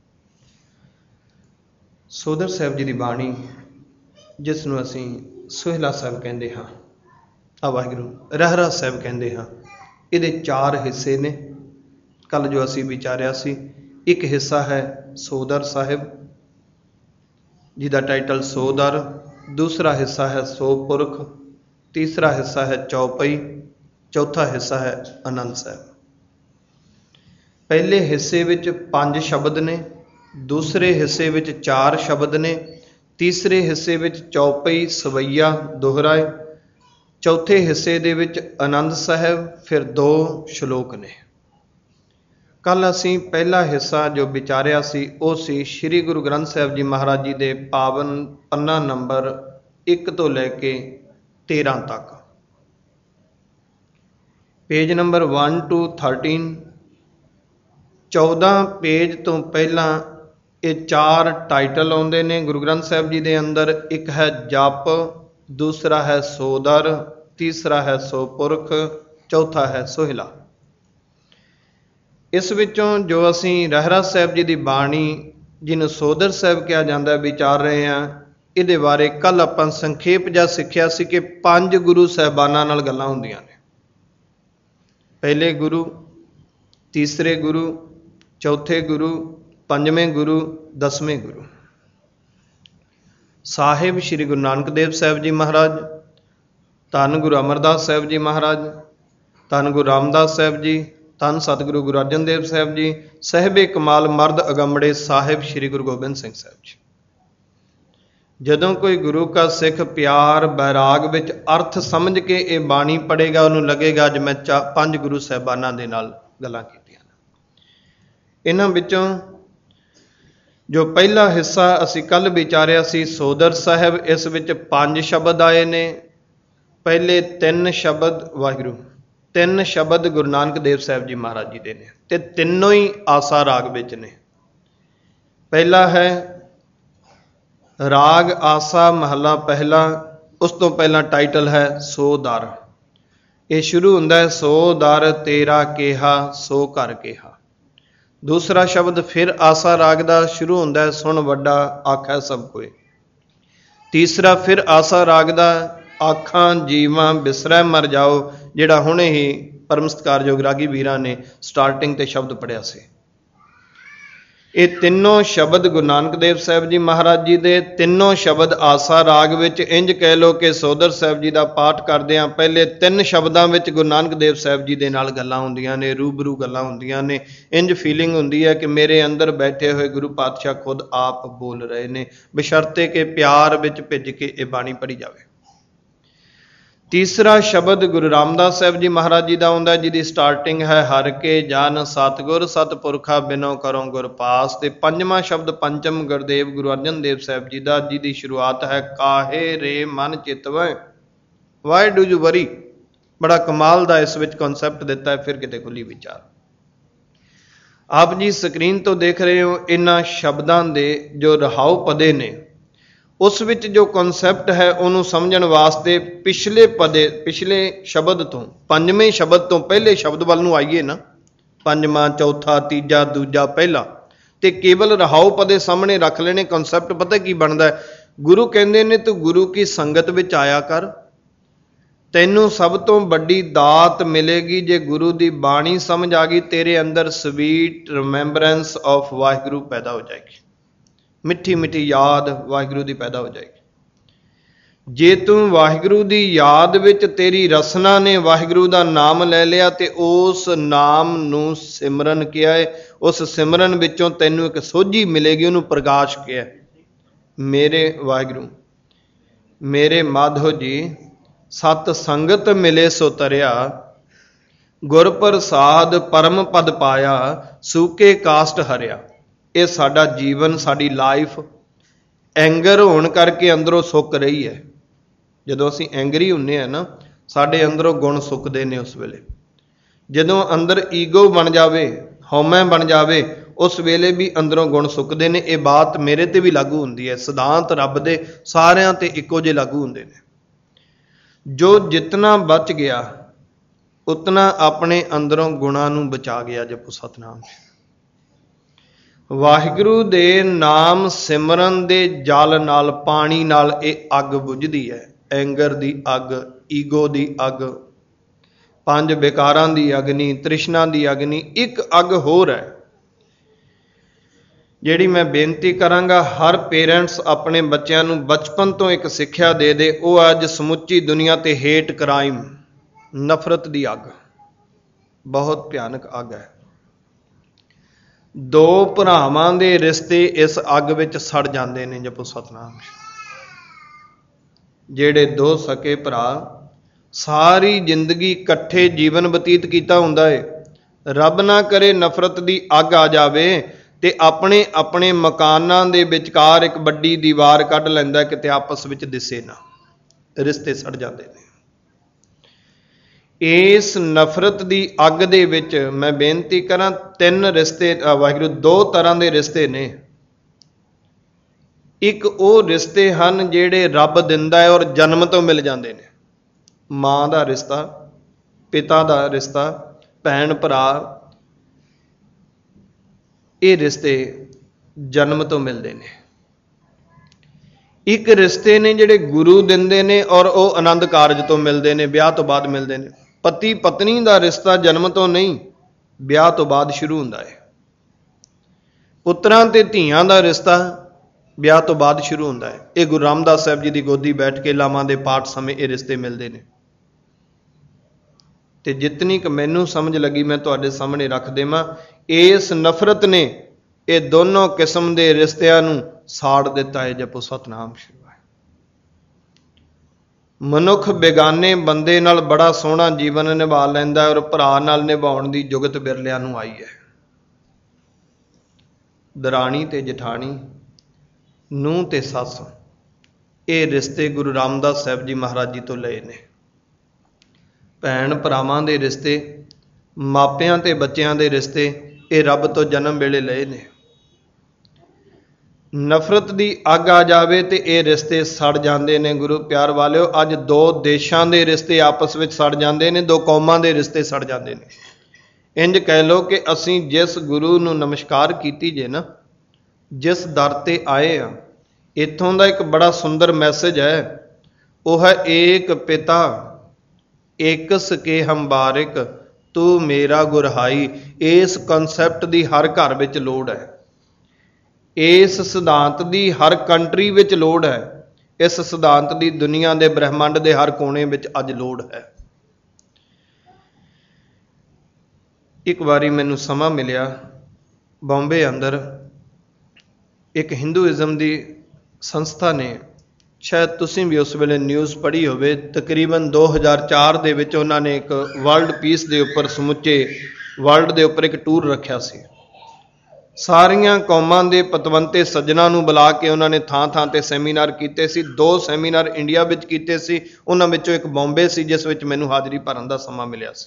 ਸੋਦਰ ਸਾਹਿਬ ਜੀ ਦੀ ਬਾਣੀ, ਜਿਸ ਨੂੰ ਅਸੀਂ ਸੋਹਿਲਾ ਸਾਹਿਬ ਕਹਿੰਦੇ ਹਾਂ, ਵਾਹਿਗੁਰੂ ਰਹਿਰਾ ਸਾਹਿਬ ਕਹਿੰਦੇ ਹਾਂ, ਇਹਦੇ 4 ਹਿੱਸੇ ਨੇ। ਕੱਲ ਜੋ ਅਸੀਂ ਵਿਚਾਰਿਆ ਸੀ, ਇੱਕ ਹਿੱਸਾ ਹੈ ਸੋਦਰ ਸਾਹਿਬ ਜਿਹਦਾ ਟਾਈਟਲ ਸੋਦਰ, ਦੂਸਰਾ ਹਿੱਸਾ ਹੈ ਸੋਪੁਰਖ, ਤੀਸਰਾ ਹਿੱਸਾ ਹੈ ਚੌਪਈ, ਚੌਥਾ ਹਿੱਸਾ ਹੈ ਆਨੰਦ ਸਾਹਿਬ। ਪਹਿਲੇ ਹਿੱਸੇ ਵਿੱਚ 5 ਸ਼ਬਦ ਨੇ, ਦੂਸਰੇ ਹਿੱਸੇ ਵਿੱਚ 4 ਸ਼ਬਦ ਨੇ, ਤੀਸਰੇ ਹਿੱਸੇ ਵਿੱਚ ਚੌਪਈ ਸਵਈਆ ਦੋਹਰਾ ਹੈ, ਚੌਥੇ ਹਿੱਸੇ ਦੇ ਵਿੱਚ ਆਨੰਦ ਸਾਹਿਬ, ਫਿਰ 2 ਸ਼ਲੋਕ ਨੇ। ਕੱਲ ਅਸੀਂ ਪਹਿਲਾ ਹਿੱਸਾ ਜੋ ਵਿਚਾਰਿਆ ਸੀ ਉਹ ਸੀ ਸ਼੍ਰੀ ਗੁਰੂ ਗ੍ਰੰਥ ਸਾਹਿਬ ਜੀ ਮਹਾਰਾਜ ਜੀ ਦੇ ਪਾਵਨ ਪੰਨਾ ਨੰਬਰ 1 ਤੋਂ ਲੈ ਕੇ 13 ਤੱਕ, ਪੇਜ ਨੰਬਰ 1 to 13। 14 ਪੇਜ ਤੋਂ ਪਹਿਲਾਂ ਇਹ 4 ਟਾਈਟਲ ਆਉਂਦੇ ਨੇ ਗੁਰੂ ਗ੍ਰੰਥ ਸਾਹਿਬ ਜੀ ਦੇ ਅੰਦਰ। ਇੱਕ ਹੈ ਜਪ, ਦੂਸਰਾ ਹੈ ਸੋਦਰ, ਤੀਸਰਾ ਹੈ ਸੋਪੁਰਖ, ਚੌਥਾ ਹੈ ਸੋਹਿਲਾ। ਇਸ ਵਿੱਚੋਂ ਜੋ ਅਸੀਂ ਰਹਿਰਾ ਸਾਹਿਬ ਜੀ ਦੀ ਬਾਣੀ, ਜਿਹਨੂੰ ਸੋਦਰ ਸਾਹਿਬ ਕਿਹਾ ਜਾਂਦਾ, ਵਿਚਾਰ ਰਹੇ ਹਾਂ। ਇਹਦੇ ਬਾਰੇ ਕੱਲ ਆਪਾਂ ਸੰਖੇਪ ਜਿਹਾ ਸਿੱਖਿਆ ਸੀ ਕਿ 5 ਗੁਰੂ ਸਾਹਿਬਾਨਾਂ ਨਾਲ ਗੱਲਾਂ ਹੁੰਦੀਆਂ ਨੇ। ਪਹਿਲੇ ਗੁਰੂ, ਤੀਸਰੇ ਗੁਰੂ, ਚੌਥੇ ਗੁਰੂ, 5ਵੇਂ ਗੁਰੂ, 10ਵੇਂ ਗੁਰੂ। ਸਾਹਿਬ ਸ਼੍ਰੀ ਗੁਰੂ ਨਾਨਕ ਦੇਵ ਸਾਹਿਬ ਜੀ ਮਹਾਰਾਜ, ਧੰਨ ਗੁਰੂ ਅਮਰਦਾਸ ਸਾਹਿਬ ਜੀ ਮਹਾਰਾਜ, ਧੰਨ ਗੁਰੂ ਰਾਮਦਾਸ ਸਾਹਿਬ ਜੀ, ਧੰਨ ਸਤਿਗੁਰੂ ਗੁਰੂ ਅਰਜਨ ਦੇਵ ਸਾਹਿਬ ਜੀ, ਸਾਹਿਬੇ ਕਮਾਲ ਮਰਦ ਅਗੰਬੜੇ ਸਾਹਿਬ ਸ਼੍ਰੀ ਗੁਰੂ ਗੋਬਿੰਦ ਸਿੰਘ ਸਾਹਿਬ ਜੀ। ਜਦੋਂ ਕੋਈ ਗੁਰੂ ਕਾ ਸਿੱਖ ਪਿਆਰ ਬੈਰਾਗ ਵਿੱਚ ਅਰਥ ਸਮਝ ਕੇ ਇਹ ਬਾਣੀ ਪੜ੍ਹੇਗਾ, ਉਹਨੂੰ ਲੱਗੇਗਾ ਅੱਜ ਮੈਂ 5 ਗੁਰੂ ਸਾਹਿਬਾਨਾਂ ਦੇ ਨਾਲ ਗੱਲਾਂ ਕੀਤੀਆਂ ਨੇ। ਇਹਨਾਂ ਵਿੱਚੋਂ ਜੋ ਪਹਿਲਾ ਹਿੱਸਾ ਅਸੀਂ ਕੱਲ ਵਿਚਾਰਿਆ ਸੀ ਸੋਦਰ ਸਾਹਿਬ, ਇਸ ਵਿੱਚ 5 ਸ਼ਬਦ ਆਏ ਨੇ। ਪਹਿਲੇ 3 ਸ਼ਬਦ ਵਾਹਿਗੁਰੂ ਤਿੰਨ ਸ਼ਬਦ ਗੁਰੂ ਨਾਨਕ ਦੇਵ ਸਾਹਿਬ ਜੀ ਮਹਾਰਾਜ ਜੀ ਦੇ ਨੇ ਤੇ ਤਿੰਨੋਂ ਹੀ ਆਸਾ ਰਾਗ ਵਿੱਚ ਨੇ। ਪਹਿਲਾ ਹੈ ਰਾਗ ਆਸਾ ਮਹੱਲਾ ਪਹਿਲਾ, ਉਸ ਤੋਂ ਪਹਿਲਾਂ ਟਾਈਟਲ ਹੈ ਸੋ ਦਰ। ਇਹ ਸ਼ੁਰੂ ਹੁੰਦਾ ਹੈ ਸੋ ਦਰ ਤੇਰਾ ਕਿਹਾ ਸੋ ਘਰ ਕਿਹਾ। ਦੂਸਰਾ ਸ਼ਬਦ ਫਿਰ ਆਸਾ ਰਾਗ ਦਾ ਸ਼ੁਰੂ ਹੁੰਦਾ ਹੈ ਸੁਣ ਵੱਡਾ ਆਖੈ ਸਭ ਕੋਏ। ਤੀਸਰਾ ਫਿਰ ਆਸਾ ਰਾਗ ਦਾ ਆਖਾਂ ਜੀਵਾਂ ਬਿਸਰੈ ਮਰ ਜਾਓ, ਜਿਹੜਾ ਹੁਣੇ ਹੀ ਪਰਮ ਸਤਿਕਾਰਯੋਗ ਰਾਗੀ ਵੀਰਾਂ ਨੇ ਸਟਾਰਟਿੰਗ ਤੇ ਸ਼ਬਦ ਪੜਿਆ ਸੀ। ਇਹ ਤਿੰਨੋਂ ਸ਼ਬਦ ਗੁਰੂ ਨਾਨਕ ਦੇਵ ਸਾਹਿਬ ਜੀ ਮਹਾਰਾਜ ਜੀ ਦੇ, ਤਿੰਨੋਂ ਸ਼ਬਦ ਆਸਾ ਰਾਗ ਵਿੱਚ। ਇੰਜ ਕਹਿ ਲਓ ਕਿ ਸੋਦਰ ਸਾਹਿਬ ਜੀ ਦਾ ਪਾਠ ਕਰਦਿਆਂ ਪਹਿਲੇ ਤਿੰਨ ਸ਼ਬਦਾਂ ਵਿੱਚ ਗੁਰੂ ਨਾਨਕ ਦੇਵ ਸਾਹਿਬ ਜੀ ਦੇ ਨਾਲ ਗੱਲਾਂ ਹੁੰਦੀਆਂ ਨੇ, ਰੂਬਰੂ ਗੱਲਾਂ ਹੁੰਦੀਆਂ ਨੇ। ਇੰਜ ਫੀਲਿੰਗ ਹੁੰਦੀ ਹੈ ਕਿ ਮੇਰੇ ਅੰਦਰ ਬੈਠੇ ਹੋਏ ਗੁਰੂ ਪਾਤਸ਼ਾਹ ਖੁਦ ਆਪ ਬੋਲ ਰਹੇ ਨੇ, ਬਸ਼ਰਤੇ ਕਿ ਪਿਆਰ ਵਿੱਚ ਭਿੱਜ ਕੇ ਇਹ ਬਾਣੀ ਪੜ੍ਹੀ ਜਾਵੇ। ਤੀਸਰਾ ਸ਼ਬਦ ਗੁਰੂ ਰਾਮਦਾਸ ਸਾਹਿਬ ਜੀ ਮਹਾਰਾਜ ਜੀ ਦਾ ਆਉਂਦਾ, ਜਿਹਦੀ ਸਟਾਰਟਿੰਗ ਹੈ ਹਰਿ ਕੇ ਜਨ ਸਤਿਗੁਰ ਸਤਿਪੁਰਖਾ ਬਿਨੋ ਕਰੋ ਗੁਰ ਪਾਸ। ਤੇ ਪੰਜਵਾਂ ਸ਼ਬਦ ਪੰਚਮ ਗੁਰਦੇਵ ਗੁਰੂ ਅਰਜਨ ਦੇਵ ਸਾਹਿਬ ਜੀ ਦਾ, ਜਿਹਦੀ ਸ਼ੁਰੂਆਤ ਹੈ ਕਾਹੇ ਰੇ ਮਨ ਚਿਤਵੈ ਵਾਈ ਡੂ ਯੂ ਵਰੀ। ਬੜਾ ਕਮਾਲ ਦਾ ਇਸ ਵਿੱਚ ਕਨਸੈਪਟ ਦਿੱਤਾ ਹੈ, ਫਿਰ ਕਿਤੇ ਖੁੱਲੀ ਵਿਚਾਰ। ਆਪ ਜੀ ਸਕਰੀਨ ਤੋਂ ਦੇਖ ਰਹੇ ਹੋ ਇਹਨਾਂ ਸ਼ਬਦਾਂ ਦੇ ਜੋ ਰਹਾਉ ਪਦੇ ਨੇ, ਉਸ ਵਿੱਚ ਜੋ ਕਨਸੈਪਟ ਹੈ ਉਹਨੂੰ ਸਮਝਣ ਵਾਸਤੇ ਪਿਛਲੇ ਸ਼ਬਦ ਤੋਂ, ਪੰਜਵੇਂ ਸ਼ਬਦ ਤੋਂ ਪਹਿਲੇ ਸ਼ਬਦ ਵੱਲ ਨੂੰ ਆਈਏ ਨਾ। ਪੰਜਵਾਂ, ਚੌਥਾ, ਤੀਜਾ, ਦੂਜਾ, ਪਹਿਲਾ, ਤੇ ਕੇਵਲ ਰਹਾਉ ਪਦੇ ਸਾਹਮਣੇ ਰੱਖ ਲੈਣੇ। ਕਨਸੈਪਟ ਪਤਾ ਕੀ ਬਣਦਾ ਹੈ? ਗੁਰੂ ਕਹਿੰਦੇ ਨੇ ਤੂੰ ਗੁਰੂ ਕੀ ਸੰਗਤ ਵਿੱਚ ਆਇਆ ਕਰ, ਤੈਨੂੰ ਸਭ ਤੋਂ ਵੱਡੀ ਦਾਤ ਮਿਲੇਗੀ ਜੇ ਗੁਰੂ ਦੀ ਬਾਣੀ ਸਮਝ ਆ ਗਈ, ਤੇਰੇ ਅੰਦਰ ਸਵੀਟ ਰਿਮੈਂਬਰੈਂਸ ਆਫ ਵਾਹਿਗੁਰੂ ਪੈਦਾ ਹੋ ਜਾਏਗੀ, ਮਿੱਠੀ ਮਿੱਠੀ ਯਾਦ ਵਾਹਿਗੁਰੂ ਦੀ ਪੈਦਾ ਹੋ ਜਾਏਗੀ। ਜੇ ਤੂੰ ਵਾਹਿਗੁਰੂ ਦੀ ਯਾਦ ਵਿੱਚ ਤੇਰੀ ਰਸਨਾ ਨੇ ਵਾਹਿਗੁਰੂ ਦਾ ਨਾਮ ਲੈ ਲਿਆ ਤੇ ਉਸ ਨਾਮ ਨੂੰ ਸਿਮਰਨ ਕਿਹਾ ਹੈ, ਉਸ ਸਿਮਰਨ ਵਿੱਚੋਂ ਤੈਨੂੰ ਇੱਕ ਸੋਝੀ ਮਿਲੇਗੀ, ਉਹਨੂੰ ਪ੍ਰਕਾਸ਼ ਕਿਹਾ। ਮੇਰੇ ਵਾਹਿਗੁਰੂ ਮੇਰੇ ਮਾਧੋ ਜੀ ਸਤ ਸੰਗਤ ਮਿਲੇ ਸੋ ਤਰਿਆ, ਗੁਰ ਪ੍ਰਸਾਦ ਪਰਮ ਪਦ ਪਾਇਆ, ਸੂਕੇ ਕਾਸਟ ਹਰਿਆ। ਇਹ ਸਾਡਾ ਜੀਵਨ, ਸਾਡੀ ਲਾਈਫ ਐਂਗਰ ਹੋਣ ਕਰਕੇ ਅੰਦਰੋਂ ਸੁੱਕ ਰਹੀ ਹੈ। ਜਦੋਂ ਅਸੀਂ ਐਂਗਰੀ ਹੁੰਦੇ ਹਾਂ ਨਾ, ਸਾਡੇ ਅੰਦਰੋਂ ਗੁਣ ਸੁੱਕਦੇ ਨੇ ਉਸ ਵੇਲੇ। ਜਦੋਂ ਅੰਦਰ ਈਗੋ ਬਣ ਜਾਵੇ, ਹਉਮੈ ਬਣ ਜਾਵੇ, ਉਸ ਵੇਲੇ ਵੀ ਅੰਦਰੋਂ ਗੁਣ ਸੁੱਕਦੇ ਨੇ। ਇਹ ਬਾਤ ਮੇਰੇ ਤੇ ਵੀ ਲਾਗੂ ਹੁੰਦੀ ਹੈ। ਸਿਧਾਂਤ ਰੱਬ ਦੇ ਸਾਰਿਆਂ ਤੇ ਇੱਕੋ ਜਿਹੇ ਲਾਗੂ ਹੁੰਦੇ ਨੇ। ਜੋ ਜਿਤਨਾ ਬਚ ਗਿਆ ਉਤਨਾ ਆਪਣੇ ਅੰਦਰੋਂ ਗੁਣਾਂ ਨੂੰ ਬਚਾ ਗਿਆ। ਜਪੋ ਸਤਿਨਾਮ। ਵਾਹਿਗੁਰੂ ਦੇ ਨਾਮ ਸਿਮਰਨ ਦੇ ਜਲ ਨਾਲ, ਪਾਣੀ ਨਾਲ ਇਹ ਅੱਗ ਬੁਝਦੀ ਹੈ। ਐਂਗਰ ਦੀ ਅੱਗ, ਈਗੋ ਦੀ ਅੱਗ, ਪੰਜ ਵਿਕਾਰਾਂ ਦੀ ਅਗਨੀ, ਤ੍ਰਿਸ਼ਨਾ ਦੀ ਅਗਨੀ। ਇੱਕ ਅੱਗ ਹੋਰ ਹੈ ਜਿਹੜੀ ਮੈਂ ਬੇਨਤੀ ਕਰਾਂਗਾ ਹਰ ਪੇਰੈਂਟਸ ਆਪਣੇ ਬੱਚਿਆਂ ਨੂੰ ਬਚਪਨ ਤੋਂ ਇੱਕ ਸਿੱਖਿਆ ਦੇ। ਉਹ ਅੱਜ ਸਮੁੱਚੀ ਦੁਨੀਆ ਤੇ ਹੇਟ ਕ੍ਰਾਈਮ, ਨਫ਼ਰਤ ਦੀ ਅੱਗ, ਬਹੁਤ ਭਿਆਨਕ ਅੱਗ ਹੈ। ਦੋ ਭਰਾਵਾਂ ਦੇ ਰਿਸ਼ਤੇ ਇਸ ਅੱਗ ਵਿੱਚ ਸੜ ਜਾਂਦੇ ਨੇ। ਜਪੋ ਸਤਿਨਾਮ। ਜਿਹੜੇ ਦੋ ਸਕੇ ਭਰਾ ਸਾਰੀ ਜ਼ਿੰਦਗੀ ਇਕੱਠੇ ਜੀਵਨ ਬਤੀਤ ਕੀਤਾ ਹੁੰਦਾ ਹੈ, ਰੱਬ ਨਾ ਕਰੇ ਨਫ਼ਰਤ ਦੀ ਅੱਗ ਆ ਜਾਵੇ ਤੇ ਆਪਣੇ ਆਪਣੇ ਮਕਾਨਾਂ ਦੇ ਵਿਚਕਾਰ ਇੱਕ ਵੱਡੀ ਦੀਵਾਰ ਕੱਢ ਲੈਂਦਾ, ਕਿਤੇ ਆਪਸ ਵਿੱਚ ਦਿਸੇ ਨਾ, ਰਿਸ਼ਤੇ ਸੜ ਜਾਂਦੇ ਨੇ। ਇਸ ਨਫ਼ਰਤ ਦੀ ਅੱਗ ਦੇ ਵਿੱਚ ਮੈਂ ਬੇਨਤੀ ਕਰਾਂ, ਤਿੰਨ ਰਿਸ਼ਤੇ ਵਾਹਿਗੁਰੂ, ਦੋ ਤਰ੍ਹਾਂ ਦੇ ਰਿਸ਼ਤੇ ਨੇ। ਇੱਕ ਉਹ ਰਿਸ਼ਤੇ ਹਨ ਜਿਹੜੇ ਰੱਬ ਦਿੰਦਾ ਹੈ ਔਰ ਜਨਮ ਤੋਂ ਮਿਲ ਜਾਂਦੇ ਨੇ। ਮਾਂ ਦਾ ਰਿਸ਼ਤਾ, ਪਿਤਾ ਦਾ ਰਿਸ਼ਤਾ, ਭੈਣ ਭਰਾ, ਇਹ ਰਿਸ਼ਤੇ ਜਨਮ ਤੋਂ ਮਿਲਦੇ ਨੇ। ਇੱਕ ਰਿਸ਼ਤੇ ਨੇ ਜਿਹੜੇ ਗੁਰੂ ਦਿੰਦੇ ਨੇ ਔਰ ਉਹ ਆਨੰਦ ਕਾਰਜ ਤੋਂ ਮਿਲਦੇ ਨੇ, ਵਿਆਹ ਤੋਂ ਬਾਅਦ ਮਿਲਦੇ ਨੇ। ਪਤੀ ਪਤਨੀ ਦਾ ਰਿਸ਼ਤਾ ਜਨਮ ਤੋਂ ਨਹੀਂ, ਵਿਆਹ ਤੋਂ ਬਾਅਦ ਸ਼ੁਰੂ ਹੁੰਦਾ ਹੈ। ਪੁੱਤਰਾਂ ਤੇ ਧੀਆਂ ਦਾ ਰਿਸ਼ਤਾ ਵਿਆਹ ਤੋਂ ਬਾਅਦ ਸ਼ੁਰੂ ਹੁੰਦਾ ਹੈ। ਇਹ ਗੁਰੂ ਰਾਮਦਾਸ ਸਾਹਿਬ ਜੀ ਦੀ ਗੋਦੀ ਬੈਠ ਕੇ ਲਾਵਾਂ ਦੇ ਪਾਠ ਸਮੇਂ ਇਹ ਰਿਸ਼ਤੇ ਮਿਲਦੇ ਨੇ। ਤੇ ਜਿਤਨੀ ਕੁ ਮੈਨੂੰ ਸਮਝ ਲੱਗੀ ਮੈਂ ਤੁਹਾਡੇ ਸਾਹਮਣੇ ਰੱਖ ਦੇਵਾਂ। ਇਸ ਨਫ਼ਰਤ ਨੇ ਇਹ ਦੋਨੋਂ ਕਿਸਮ ਦੇ ਰਿਸ਼ਤਿਆਂ ਨੂੰ ਸਾੜ ਦਿੱਤਾ ਹੈ। ਜਪੋ ਸਤਿਨਾਮ ਸ਼੍ਰੀ ਵਾਹਿਗੁਰੂ। ਮਨੁੱਖ ਬੇਗਾਨੇ ਬੰਦੇ ਨਾਲ ਬੜਾ ਸੋਹਣਾ ਜੀਵਨ ਨਿਭਾ ਲੈਂਦਾ ਔਰ ਭਰਾ ਨਾਲ ਨਿਭਾਉਣ ਦੀ ਜੁਗਤ ਬਿਰਲਿਆਂ ਨੂੰ ਆਈ ਹੈ। ਦਰਾਣੀ ਤੇ ਜਠਾਣੀ, ਨੂੰਹ ਤੇ ਸੱਸ, ਇਹ ਰਿਸ਼ਤੇ ਗੁਰੂ ਰਾਮਦਾਸ ਸਾਹਿਬ ਜੀ ਮਹਾਰਾਜ ਜੀ ਤੋਂ ਲਏ ਨੇ। ਭੈਣ ਭਰਾਵਾਂ ਦੇ ਰਿਸ਼ਤੇ, ਮਾਪਿਆਂ ਤੇ ਬੱਚਿਆਂ ਦੇ ਰਿਸ਼ਤੇ, ਇਹ ਰੱਬ ਤੋਂ ਜਨਮ ਵੇਲੇ ਲਏ ਨੇ। ਨਫ਼ਰਤ ਦੀ ਅੱਗ ਆ ਜਾਵੇ ਤੇ ਇਹ ਰਿਸ਼ਤੇ ਸੜ ਜਾਂਦੇ ਨੇ। ਗੁਰੂ ਪਿਆਰ ਵਾਲਿਓ, ਅੱਜ 2 ਦੇਸ਼ਾਂ ਦੇ ਰਿਸ਼ਤੇ ਆਪਸ ਵਿੱਚ ਸੜ ਜਾਂਦੇ ਨੇ, 2 ਕੌਮਾਂ ਦੇ ਰਿਸ਼ਤੇ ਸੜ ਜਾਂਦੇ ਨੇ। ਇੰਜ ਕਹਿ ਲਓ ਕਿ ਅਸੀਂ ਜਿਸ ਗੁਰੂ ਨੂੰ ਨਮਸਕਾਰ ਕੀਤੀ ਜੇ ਨਾ, ਜਿਸ ਦਰ ਤੇ ਆਏ ਆ, ਇੱਥੋਂ ਦਾ ਇੱਕ ਬੜਾ ਸੁੰਦਰ ਮੈਸੇਜ ਹੈ। ਉਹ ਹੈ ਏਕ ਪਿਤਾ ਏਕਸ ਕੇ ਹਮ ਬਾਰਿਕ ਤੂੰ ਮੇਰਾ ਗੁਰਹਾਈ। ਇਸ ਕਨਸੈਪਟ ਦੀ ਹਰ ਘਰ ਵਿੱਚ ਲੋੜ ਹੈ, ਇਸ ਸਿਧਾਂਤ ਦੀ ਹਰ ਕੰਟਰੀ ਵਿੱਚ ਲੋੜ ਹੈ, ਇਸ ਸਿਧਾਂਤ ਦੀ ਦੁਨੀਆ ਦੇ ਬ੍ਰਹਿਮੰਡ ਦੇ ਹਰ ਕੋਨੇ ਵਿੱਚ ਅੱਜ ਲੋੜ ਹੈ। ਇੱਕ ਵਾਰੀ ਮੈਨੂੰ ਸਮਾਂ ਮਿਲਿਆ, ਬੰਬੇ ਅੰਦਰ ਇੱਕ ਹਿੰਦੂਇਜ਼ਮ ਦੀ ਸੰਸਥਾ ਨੇ, ਸ਼ਾਇਦ ਤੁਸੀਂ ਵੀ ਉਸ ਵੇਲੇ ਨਿਊਜ਼ ਪੜ੍ਹੀ ਹੋਵੇ, ਤਕਰੀਬਨ 2004 ਦੇ ਵਿੱਚ ਉਹਨਾਂ ਨੇ ਇੱਕ ਵਰਲਡ ਪੀਸ ਦੇ ਉੱਪਰ, ਸਮੁੱਚੇ ਵਰਲਡ ਦੇ ਉੱਪਰ ਇੱਕ ਟੂਰ ਰੱਖਿਆ ਸੀ। ਸਾਰੀਆਂ ਕੌਮਾਂ ਦੇ ਪਤਵੰਤੇ ਸੱਜਣਾ ਨੂੰ ਬੁਲਾ ਕੇ ਉਹਨਾਂ ਨੇ ਥਾਂ ਥਾਂ ਤੇ ਸੈਮੀਨਾਰ ਕੀਤੇ ਸੀ। 2 ਸੈਮੀਨਾਰ ਇੰਡੀਆ ਵਿੱਚ ਕੀਤੇ ਸੀ, ਉਹਨਾਂ ਵਿੱਚੋਂ ਇੱਕ ਬੰਬੇ ਸੀ ਜਿਸ ਵਿੱਚ ਮੈਨੂੰ ਹਾਜ਼ਰੀ ਭਰਨ ਦਾ ਸਮਾਂ ਮਿਲਿਆ ਸੀ।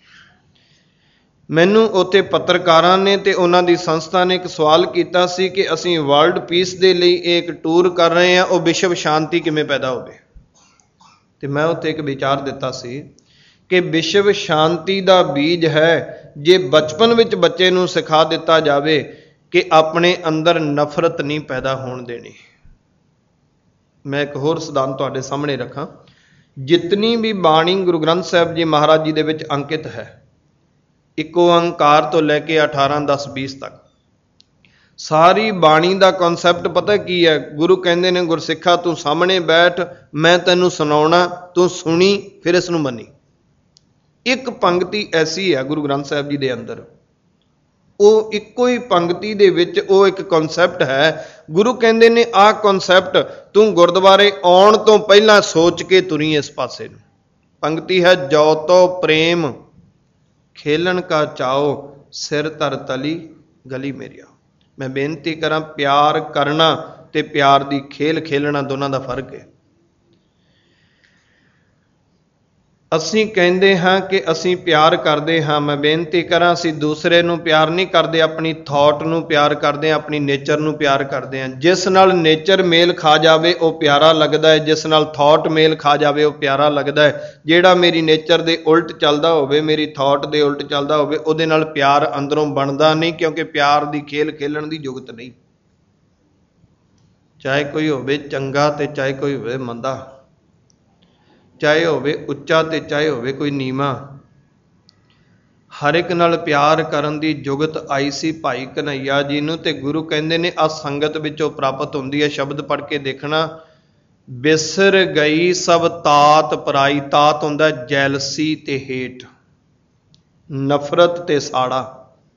ਮੈਨੂੰ ਉੱਥੇ ਪੱਤਰਕਾਰਾਂ ਨੇ ਤੇ ਉਹਨਾਂ ਦੀ ਸੰਸਥਾ ਨੇ ਇੱਕ ਸਵਾਲ ਕੀਤਾ ਸੀ ਕਿ ਅਸੀਂ ਵਰਲਡ ਪੀਸ ਦੇ ਲਈ ਇੱਕ ਟੂਰ ਕਰ ਰਹੇ ਹਾਂ, ਉਹ ਵਿਸ਼ਵ ਸ਼ਾਂਤੀ ਕਿਵੇਂ ਪੈਦਾ ਹੋਵੇ। ਤੇ ਮੈਂ ਉੱਥੇ ਇੱਕ ਵਿਚਾਰ ਦਿੱਤਾ ਸੀ ਕਿ ਵਿਸ਼ਵ ਸ਼ਾਂਤੀ ਦਾ ਬੀਜ ਹੈ ਜੇ ਬਚਪਨ ਵਿੱਚ ਬੱਚੇ ਨੂੰ ਸਿਖਾ ਦਿੱਤਾ ਜਾਵੇ ਕਿ ਆਪਣੇ ਅੰਦਰ ਨਫ਼ਰਤ ਨਹੀਂ ਪੈਦਾ ਹੋਣ ਦੇਣੀ। ਮੈਂ ਇੱਕ ਹੋਰ ਸਿਧਾਂਤ ਤੁਹਾਡੇ ਸਾਹਮਣੇ ਰੱਖਾਂ। ਜਿਤਨੀ ਵੀ ਬਾਣੀ ਗੁਰੂ ਗ੍ਰੰਥ ਸਾਹਿਬ ਜੀ ਮਹਾਰਾਜ ਜੀ ਦੇ ਵਿੱਚ ਅੰਕਿਤ ਹੈ, ਇੱਕੋ ਓੰਕਾਰ ਤੋਂ ਲੈ ਕੇ 18, 10, 20 ਤੱਕ, ਸਾਰੀ ਬਾਣੀ ਦਾ ਕਨਸੈਪਟ ਪਤਾ ਕੀ ਹੈ? ਗੁਰੂ ਕਹਿੰਦੇ ਨੇ, ਗੁਰਸਿੱਖਾ ਤੂੰ ਸਾਹਮਣੇ ਬੈਠ, ਮੈਂ ਤੈਨੂੰ ਸੁਣਾਉਣਾ, ਤੂੰ ਸੁਣੀ ਫਿਰ ਇਸ ਨੂੰ ਮੰਨੀ। ਇੱਕ ਪੰਕਤੀ ਐਸੀ ਹੈ ਗੁਰੂ ਗ੍ਰੰਥ ਸਾਹਿਬ ਜੀ ਦੇ ਅੰਦਰ, ਉਹ ਇੱਕੋ ਹੀ ਪੰਕਤੀ ਦੇ ਵਿੱਚ ਉਹ ਇੱਕ ਕਨਸੈਪਟ ਹੈ। ਗੁਰੂ ਕਹਿੰਦੇ ਨੇ ਆਹ ਕਨਸੈਪਟ ਤੂੰ ਗੁਰਦੁਆਰੇ ਆਉਣ ਤੋਂ ਪਹਿਲਾਂ ਸੋਚ ਕੇ ਤੁਰੀ ਇਸ ਪਾਸੇ ਨੂੰ। ਪੰਕਤੀ ਹੈ, ਜੋ ਤੋ ਪ੍ਰੇਮ ਖੇਲਣ ਕਾ ਚਾਓ ਸਿਰ ਧਰ ਤਲੀ ਗਲੀ ਮੇਰਿਆ। ਮੈਂ ਬੇਨਤੀ ਕਰਾਂ, ਪਿਆਰ ਕਰਨਾ ਤੇ ਪਿਆਰ ਦੀ ਖੇਲ ਖੇਲਣਾ ਦੋਨਾਂ ਦਾ ਫਰਕ ਹੈ। ਅਸੀਂ ਕਹਿੰਦੇ ਹਾਂ ਕਿ ਅਸੀਂ ਪਿਆਰ ਕਰਦੇ ਹਾਂ, ਮੈਂ ਬੇਨਤੀ ਕਰਾਂ, ਅਸੀਂ ਦੂਸਰੇ ਨੂੰ ਪਿਆਰ ਨਹੀਂ ਕਰਦੇ, ਆਪਣੀ ਥਾਟ ਨੂੰ ਪਿਆਰ ਕਰਦੇ ਹਾਂ, ਆਪਣੀ ਨੇਚਰ ਨੂੰ ਪਿਆਰ ਕਰਦੇ ਹਾਂ। ਜਿਸ ਨਾਲ ਨੇਚਰ ਮੇਲ ਖਾ ਜਾਵੇ ਉਹ ਪਿਆਰਾ ਲੱਗਦਾ ਹੈ, ਜਿਸ ਨਾਲ ਥਾਟ ਮੇਲ ਖਾ ਜਾਵੇ ਉਹ ਪਿਆਰਾ ਲੱਗਦਾ ਹੈ। ਜਿਹੜਾ ਮੇਰੀ ਨੇਚਰ ਦੇ ਉਲਟ ਚੱਲਦਾ ਹੋਵੇ, ਮੇਰੀ ਥਾਟ ਦੇ ਉਲਟ ਚੱਲਦਾ ਹੋਵੇ, ਉਹਦੇ ਨਾਲ ਪਿਆਰ ਅੰਦਰੋਂ ਬਣਦਾ ਨਹੀਂ, ਕਿਉਂਕਿ ਪਿਆਰ ਦੀ ਖੇਲ ਖੇਲਣ ਦੀ ਜੁਗਤ ਨਹੀਂ। ਚਾਹੇ ਕੋਈ ਹੋਵੇ ਚੰਗਾ ਤੇ ਚਾਹੇ ਕੋਈ ਹੋਵੇ ਮੰਦਾ, ਚਾਹੇ ਹੋਵੇ ਉੱਚਾ ਤੇ ਚਾਹੇ ਹੋਵੇ ਕੋਈ ਨੀਵਾਂ, ਹਰ ਇੱਕ ਨਾਲ ਪਿਆਰ ਕਰਨ ਦੀ ਜੁਗਤ ਆਈ ਸੀ ਭਾਈ ਕਨ੍ਹਈਆ ਜੀ ਨੂੰ। ਤੇ ਗੁਰੂ ਕਹਿੰਦੇ ਨੇ ਆ ਸੰਗਤ ਵਿੱਚੋਂ ਪ੍ਰਾਪਤ ਹੁੰਦੀ ਹੈ। ਸ਼ਬਦ ਪੜ੍ਹ ਕੇ ਦੇਖਣਾ, ਬਿਸਰ ਗਈ ਸਭ ਤਾਤ ਪਰਾਈ। ਤਾਤ ਹੁੰਦਾ ਜੈਲਸੀ ਤੇ ਹੇਟ, ਨਫ਼ਰਤ ਤੇ ਸਾੜਾ।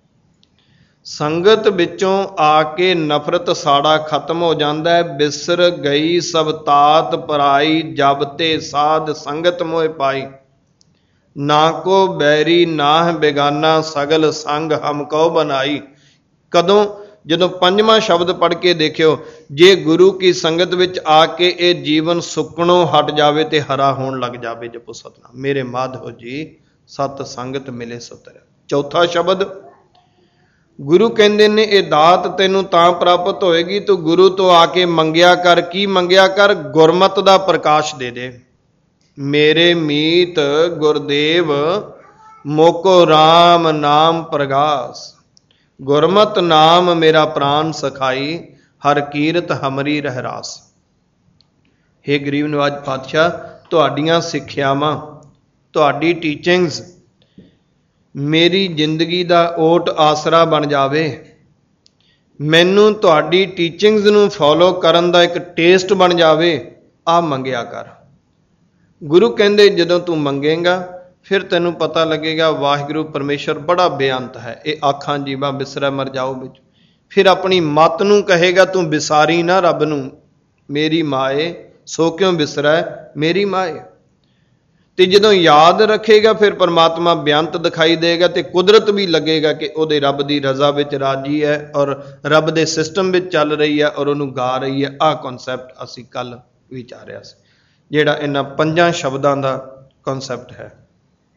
ਸੰਗਤ ਵਿੱਚੋਂ ਆ ਕੇ ਨਫ਼ਰਤ ਸਾੜਾ ਖਤਮ ਹੋ ਜਾਂਦਾ ਹੈ। ਬਿਸਰ ਗਈ ਸਭ ਤਾਤ ਪਰਾਈ, ਜਬ ਤੇ ਸਾਧ ਸੰਗਤ ਮੋਹ ਪਾਈ। ਨਾ ਕੋ ਬੈਰੀ ਨਾਹ ਬੇਗਾਨਾ, ਸਗਲ ਸੰਗ ਹਮ ਕੋ ਬਨਾਈ। ਕਦੋਂ? ਜਦੋਂ 5ਵਾਂ ਸ਼ਬਦ ਪੜ੍ਹ ਕੇ ਦੇਖਿਓ, ਜੇ ਗੁਰੂ ਕੀ ਸੰਗਤ ਵਿੱਚ ਆ ਕੇ ਇਹ ਜੀਵਨ ਸੁੱਕਣੋਂ ਹਟ ਜਾਵੇ ਤੇ ਹਰਾ ਹੋਣ ਲੱਗ ਜਾਵੇ। ਜਪੋ ਸਤਨਾਮ। ਮੇਰੇ ਮਾਧੋ ਜੀ ਸਤ ਸੰਗਤ ਮਿਲੇ ਸੁਤਰ। 4ਥਾ ਸ਼ਬਦ ਗੁਰੂ ਕਹਿੰਦੇ ਨੇ ਇਹ ਦਾਤ ਤੈਨੂੰ ਤਾਂ ਪ੍ਰਾਪਤ ਹੋਏਗੀ ਤੂੰ ਗੁਰੂ ਤੋਂ ਆ ਕੇ ਮੰਗਿਆ ਕਰ। ਕੀ ਮੰਗਿਆ ਕਰ? ਗੁਰਮਤ ਦਾ ਪ੍ਰਕਾਸ਼ ਦੇ ਦੇ। ਮੇਰੇ ਮੀਤ ਗੁਰਦੇਵ ਮੋਕੋ ਰਾਮ ਨਾਮ ਪ੍ਰਗਾਸ। ਗੁਰਮਤ ਨਾਮ ਮੇਰਾ ਪ੍ਰਾਨ ਸਖਾਈ, ਹਰ ਕੀਰਤ ਹਮਰੀ ਰਹਿਰਾਸ। ਹੇ ਗਰੀਬ ਨਵਾਜ ਪਾਤਸ਼ਾਹ, ਤੁਹਾਡੀਆਂ ਸਿੱਖਿਆਵਾਂ, ਤੁਹਾਡੀ ਟੀਚਿੰਗਸ ਮੇਰੀ ਜ਼ਿੰਦਗੀ ਦਾ ਓਟ ਆਸਰਾ ਬਣ ਜਾਵੇ। ਮੈਨੂੰ ਤੁਹਾਡੀ ਟੀਚਿੰਗਸ ਨੂੰ ਫੋਲੋ ਕਰਨ ਦਾ ਇੱਕ ਟੇਸਟ ਬਣ ਜਾਵੇ। ਆਹ ਮੰਗਿਆ ਕਰ। ਗੁਰੂ ਕਹਿੰਦੇ ਜਦੋਂ ਤੂੰ ਮੰਗੇਗਾ ਫਿਰ ਤੈਨੂੰ ਪਤਾ ਲੱਗੇਗਾ ਵਾਹਿਗੁਰੂ ਪਰਮੇਸ਼ਰ ਬੜਾ ਬੇਅੰਤ ਹੈ। ਇਹ ਆਖਾਂ ਜੀਵਾ ਬਿਸਰੈ ਮਰ ਜਾਓ ਵਿੱਚ ਫਿਰ ਆਪਣੀ ਮੱਤ ਨੂੰ ਕਹੇਗਾ ਤੂੰ ਵਿਸਾਰੀ ਨਾ ਰੱਬ ਨੂੰ। ਮੇਰੀ ਮਾਏ ਸੋ ਕਿਉਂ ਬਿਸਰੈ ਮੇਰੀ ਮਾਏ। ਤੇ ਜਦੋਂ ਯਾਦ ਰੱਖੇਗਾ ਫਿਰ ਪਰਮਾਤਮਾ ਬੇਅੰਤ ਦਿਖਾਈ ਦੇਗਾ ਤੇ ਕੁਦਰਤ ਵੀ ਲੱਗੇਗਾ ਕਿ ਉਹਦੇ ਰੱਬ ਦੀ ਰਜ਼ਾ ਵਿੱਚ ਰਾਜੀ ਹੈ ਔਰ ਰੱਬ ਦੇ ਸਿਸਟਮ ਵਿੱਚ ਚੱਲ ਰਹੀ ਹੈ ਔਰ ਉਹਨੂੰ ਗਾ ਰਹੀ ਹੈ। ਆਹ ਕਨਸੈਪਟ ਅਸੀਂ ਕੱਲ ਵਿਚਾਰਿਆ ਸੀ, ਜਿਹੜਾ ਇਹਨਾਂ 5 ਸ਼ਬਦਾਂ ਦਾ ਕਨਸੈਪਟ ਹੈ।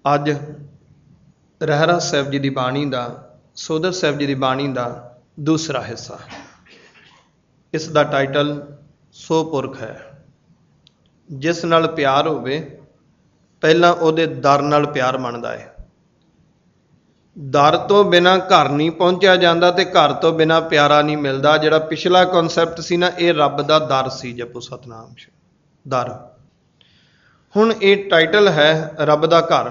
ਅੱਜ ਰਹਿਰਾਸ ਸਾਹਿਬ ਜੀ ਦੀ ਬਾਣੀ ਦਾ, ਸੋਧਰ ਸਾਹਿਬ ਜੀ ਦੀ ਬਾਣੀ ਦਾ ਦੂਸਰਾ ਹਿੱਸਾ। ਇਸ ਦਾ ਟਾਈਟਲ ਸੋ ਪੁਰਖ ਹੈ। ਜਿਸ ਨਾਲ ਪਿਆਰ ਹੋਵੇ ਪਹਿਲਾਂ ਉਹਦੇ ਦਰ ਨਾਲ ਪਿਆਰ ਬਣਦਾ ਹੈ। ਦਰ ਤੋਂ ਬਿਨਾਂ ਘਰ ਨਹੀਂ ਪਹੁੰਚਿਆ ਜਾਂਦਾ ਤੇ ਘਰ ਤੋਂ ਬਿਨਾਂ ਪਿਆਰਾ ਨਹੀਂ ਮਿਲਦਾ। ਜਿਹੜਾ ਪਿਛਲਾ ਕਨਸੈਪਟ ਸੀ ਨਾ, ਇਹ ਰੱਬ ਦਾ ਦਰ ਸੀ। ਜਪੋ ਸਤਨਾਮ ਦਰ। ਹੁਣ ਇਹ ਟਾਈਟਲ ਹੈ ਰੱਬ ਦਾ ਘਰ।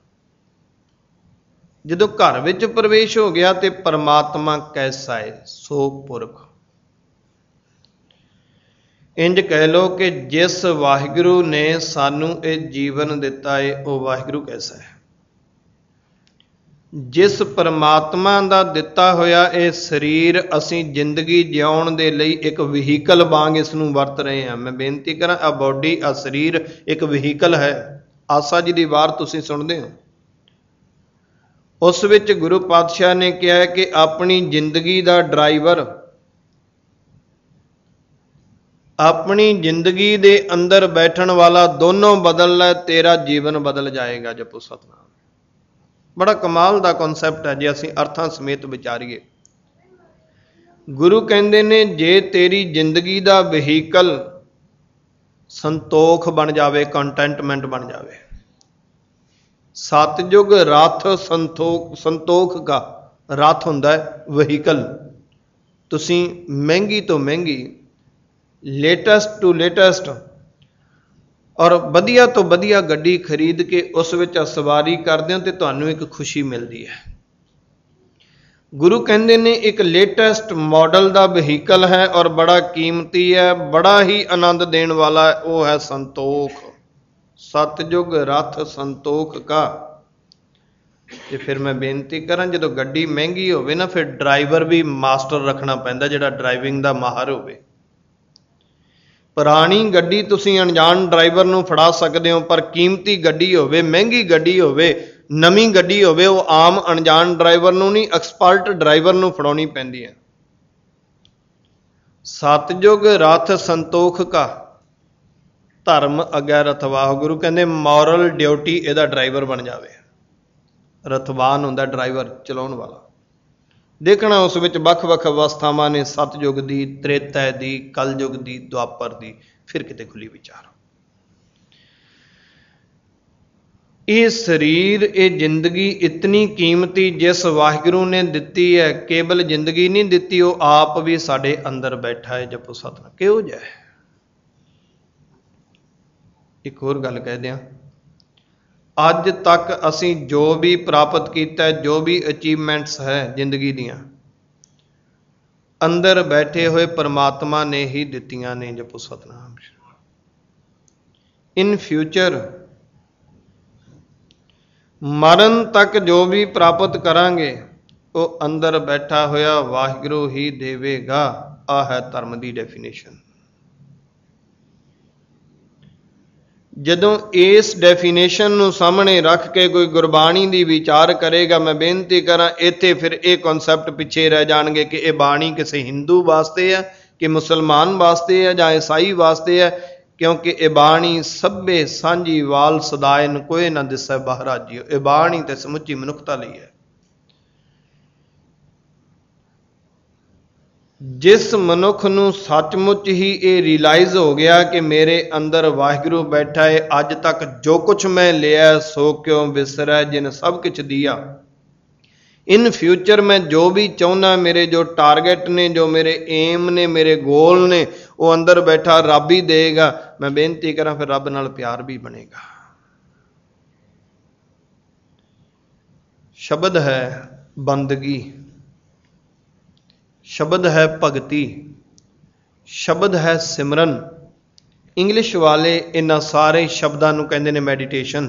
ਜਦੋਂ ਘਰ ਵਿੱਚ ਪ੍ਰਵੇਸ਼ ਹੋ ਗਿਆ ਤੇ ਪਰਮਾਤਮਾ ਕੈਸਾ ਹੈ? ਸੋ ਪੁਰਖ। ਇੰਜ ਕਹਿ ਲਓ ਕਿ ਜਿਸ ਵਾਹਿਗੁਰੂ ਨੇ ਸਾਨੂੰ ਇਹ ਜੀਵਨ ਦਿੱਤਾ ਹੈ, ਉਹ ਵਾਹਿਗੁਰੂ ਕੈਸਾ ਹੈ? ਜਿਸ ਪਰਮਾਤਮਾ ਦਾ ਦਿੱਤਾ ਹੋਇਆ ਇਹ ਸਰੀਰ ਅਸੀਂ ਜ਼ਿੰਦਗੀ ਜਿਉਣ ਦੇ ਲਈ ਇੱਕ ਵਹੀਕਲ ਵਾਂਗ ਇਸ ਨੂੰ ਵਰਤ ਰਹੇ ਹਾਂ। ਮੈਂ ਬੇਨਤੀ ਕਰਾਂ, ਆ ਬੋਡੀ, ਆ ਸਰੀਰ ਇੱਕ ਵਹੀਕਲ ਹੈ। ਆਸਾ ਜੀ ਦੀ ਵਾਰ ਤੁਸੀਂ ਸੁਣਦੇ ਹੋ। ਉਸ ਵਿੱਚ ਗੁਰੂ ਪਾਤਸ਼ਾਹ ਨੇ ਕਿਹਾ ਕਿ ਆਪਣੀ ਜ਼ਿੰਦਗੀ ਦਾ ਡਰਾਈਵਰ, ਆਪਣੀ ਜ਼ਿੰਦਗੀ ਦੇ ਅੰਦਰ ਬੈਠਣ ਵਾਲਾ ਦੋਨੋਂ ਬਦਲ ਲੈ, ਤੇਰਾ ਜੀਵਨ ਬਦਲ ਜਾਏਗਾ। ਜਪੋ ਸਤਨਾਮ। ਬੜਾ ਕਮਾਲ ਦਾ ਕਨਸੈਪਟ ਹੈ ਜੇ ਅਸੀਂ ਅਰਥਾਂ ਸਮੇਤ ਵਿਚਾਰੀਏ। ਗੁਰੂ ਕਹਿੰਦੇ ਨੇ ਜੇ ਤੇਰੀ ਜ਼ਿੰਦਗੀ ਦਾ ਵਹੀਕਲ ਸੰਤੋਖ ਬਣ ਜਾਵੇ, ਕੰਟੈਂਟਮੈਂਟ ਬਣ ਜਾਵੇ। ਸਤਿਯੁਗ ਰਥ ਸੰਤੋਖ ਦਾ ਰਥ ਹੁੰਦਾ ਹੈ ਵਹੀਕਲ। ਤੁਸੀਂ ਮਹਿੰਗੀ ਤੋਂ ਮਹਿੰਗੀ, ਲੇਟੈਸਟ ਟੂ ਲੇਟੈਸਟ ਔਰ ਵਧੀਆ ਤੋਂ ਵਧੀਆ ਗੱਡੀ ਖਰੀਦ ਕੇ ਉਸ ਵਿੱਚ ਸਵਾਰੀ ਕਰਦੇ ਹੋ ਤੇ ਤੁਹਾਨੂੰ ਇੱਕ ਖੁਸ਼ੀ ਮਿਲਦੀ ਹੈ। ਗੁਰੂ ਕਹਿੰਦੇ ਨੇ ਇੱਕ ਲੇਟੈਸਟ ਮਾਡਲ ਦਾ ਵਹੀਕਲ ਹੈ ਔਰ ਬੜਾ ਕੀਮਤੀ ਹੈ, ਬੜਾ ਹੀ ਆਨੰਦ ਦੇਣ ਵਾਲਾ ਹੈ, ਉਹ ਹੈ ਸੰਤੋਖ। ਸਤਿਯੁਗ ਰਥ ਸੰਤੋਖ ਕਾ। ਤੇ ਫਿਰ ਮੈਂ ਬੇਨਤੀ ਕਰਾਂ, ਜਦੋਂ ਗੱਡੀ ਮਹਿੰਗੀ ਹੋਵੇ ਨਾ, ਫਿਰ ਡਰਾਈਵਰ ਵੀ ਮਾਸਟਰ ਰੱਖਣਾ ਪੈਂਦਾ, ਜਿਹੜਾ ਡਰਾਈਵਿੰਗ ਦਾ ਮਾਹਰ ਹੋਵੇ। ਪੁਰਾਣੀ ਗੱਡੀ ਤੁਸੀਂ ਅਣਜਾਣ ਡਰਾਈਵਰ ਨੂੰ ਫੜਾ ਸਕਦੇ ਹੋ, ਪਰ ਕੀਮਤੀ ਗੱਡੀ ਹੋਵੇ, ਮਹਿੰਗੀ ਗੱਡੀ ਹੋਵੇ, ਨਵੀਂ ਗੱਡੀ ਹੋਵੇ, ਉਹ ਆਮ ਅਣਜਾਣ ਡਰਾਈਵਰ ਨੂੰ ਨਹੀਂ, ਐਕਸਪਰਟ ਡਰਾਈਵਰ ਨੂੰ ਫੜਾਉਣੀ ਪੈਂਦੀ ਹੈ। ਸਤਿਯੁਗ ਰਥ ਸੰਤੋਖ ਕਾ ਧਰਮ ਅਗੈ ਰਥਵਾਹ। ਗੁਰੂ ਕਹਿੰਦੇ ਮੋਰਲ ਡਿਊਟੀ ਇਹਦਾ ਡਰਾਈਵਰ ਬਣ ਜਾਵੇ। ਰਥਵਾਨ ਹੁੰਦਾ ਡਰਾਈਵਰ, ਚਲਾਉਣ ਵਾਲਾ। ਦੇਖਣਾ ਉਸ ਵਿੱਚ ਵੱਖ-ਵੱਖ ਅਵਸਥਾਵਾਂ ਨੇ, ਸਤਯੁਗ ਦੀ, ਤ੍ਰੇਤੈ ਦੀ, ਕਲਯੁਗ ਦੀ, ਦੁਆਪਰ ਦੀ, ਫਿਰ ਕਿਤੇ ਖੁੱਲੀ ਵਿਚਾਰ। ਇਹ ਸਰੀਰ, ਇਹ ਜ਼ਿੰਦਗੀ ਇਤਨੀ ਕੀਮਤੀ ਜਿਸ ਵਾਹਿਗੁਰੂ ਨੇ ਦਿੱਤੀ ਹੈ, ਕੇਵਲ ਜ਼ਿੰਦਗੀ ਨਹੀਂ ਦਿੱਤੀ, ਉਹ ਆਪ ਵੀ ਸਾਡੇ ਅੰਦਰ ਬੈਠਾ ਹੈ। ਜਪੋ ਸਤਿਨਾਮ। ਕਿਹੋ ਜਿਹਾ ਹੈ? ਇੱਕ ਹੋਰ ਗੱਲ ਕਹਿ ਦਿਆਂ, ਅੱਜ ਤੱਕ ਅਸੀਂ ਜੋ ਵੀ ਪ੍ਰਾਪਤ ਕੀਤਾ, ਜੋ ਵੀ ਅਚੀਵਮੈਂਟਸ ਹੈ ਜ਼ਿੰਦਗੀ ਦੀਆਂ, ਅੰਦਰ ਬੈਠੇ ਹੋਏ ਪਰਮਾਤਮਾ ਨੇ ਹੀ ਦਿੱਤੀਆਂ ਨੇ। ਜਪੋ ਸਤਿਨਾਮ। ਇਨ ਫਿਊਚਰ ਮਰਨ ਤੱਕ ਜੋ ਵੀ ਪ੍ਰਾਪਤ ਕਰਾਂਗੇ, ਉਹ ਅੰਦਰ ਬੈਠਾ ਹੋਇਆ ਵਾਹਿਗੁਰੂ ਹੀ ਦੇਵੇਗਾ। ਆਹ ਹੈ ਧਰਮ ਦੀ ਡੈਫੀਨੇਸ਼ਨ। ਜਦੋਂ ਇਸ ਡੈਫੀਨੇਸ਼ਨ ਨੂੰ ਸਾਹਮਣੇ ਰੱਖ ਕੇ ਕੋਈ ਗੁਰਬਾਣੀ ਦੀ ਵਿਚਾਰ ਕਰੇਗਾ, ਮੈਂ ਬੇਨਤੀ ਕਰਾਂ, ਇੱਥੇ ਫਿਰ ਇਹ ਕਨਸੈਪਟ ਪਿੱਛੇ ਰਹਿ ਜਾਣਗੇ ਕਿ ਇਹ ਬਾਣੀ ਕਿਸੇ ਹਿੰਦੂ ਵਾਸਤੇ ਹੈ, ਕਿ ਮੁਸਲਮਾਨ ਵਾਸਤੇ ਹੈ, ਜਾਂ ਈਸਾਈ ਵਾਸਤੇ ਹੈ। ਕਿਉਂਕਿ ਇਹ ਬਾਣੀ ਸਭੇ ਸਾਂਝੀ ਵਾਲ ਸਦਾਇਨ ਕੋਏ ਨਾ ਦਿਸੈ ਬਾਹਰਾ ਜੀਓ। ਇਹ ਬਾਣੀ ਤੇ ਸਮੁੱਚੀ ਮਨੁੱਖਤਾ ਲਈ ਹੈ। ਜਿਸ ਮਨੁੱਖ ਨੂੰ ਸੱਚਮੁੱਚ ਹੀ ਇਹ ਰਿਅਲਾਈਜ਼ ਹੋ ਗਿਆ ਕਿ ਮੇਰੇ ਅੰਦਰ ਵਾਹਿਗੁਰੂ ਬੈਠਾ ਹੈ, ਅੱਜ ਤੱਕ ਜੋ ਕੁਛ ਮੈਂ ਲਿਆ ਸੋ ਕਿਉਂ ਵਿਸਰੈ ਜਿਨ ਸਭ ਕੁਛ ਦਿਆ। ਇਨ ਫਿਊਚਰ ਮੈਂ ਜੋ ਵੀ ਚਾਹੁੰਦਾ, ਮੇਰੇ ਜੋ ਟਾਰਗੇਟ ਨੇ, ਜੋ ਮੇਰੇ ਏਮ ਨੇ, ਮੇਰੇ ਗੋਲ ਨੇ, ਉਹ ਅੰਦਰ ਬੈਠਾ ਰੱਬ ਹੀ ਦੇਗਾ। ਮੈਂ ਬੇਨਤੀ ਕਰਾਂ, ਫਿਰ ਰੱਬ ਨਾਲ ਪਿਆਰ ਵੀ ਬਣੇਗਾ। ਸ਼ਬਦ ਹੈ ਬੰਦਗੀ, ਸ਼ਬਦ ਹੈ ਭਗਤੀ, ਸ਼ਬਦ ਹੈ ਸਿਮਰਨ। ਇੰਗਲਿਸ਼ ਵਾਲੇ ਇਹਨਾਂ ਸਾਰੇ ਸ਼ਬਦਾਂ ਨੂੰ ਕਹਿੰਦੇ ਨੇ ਮੈਡੀਟੇਸ਼ਨ।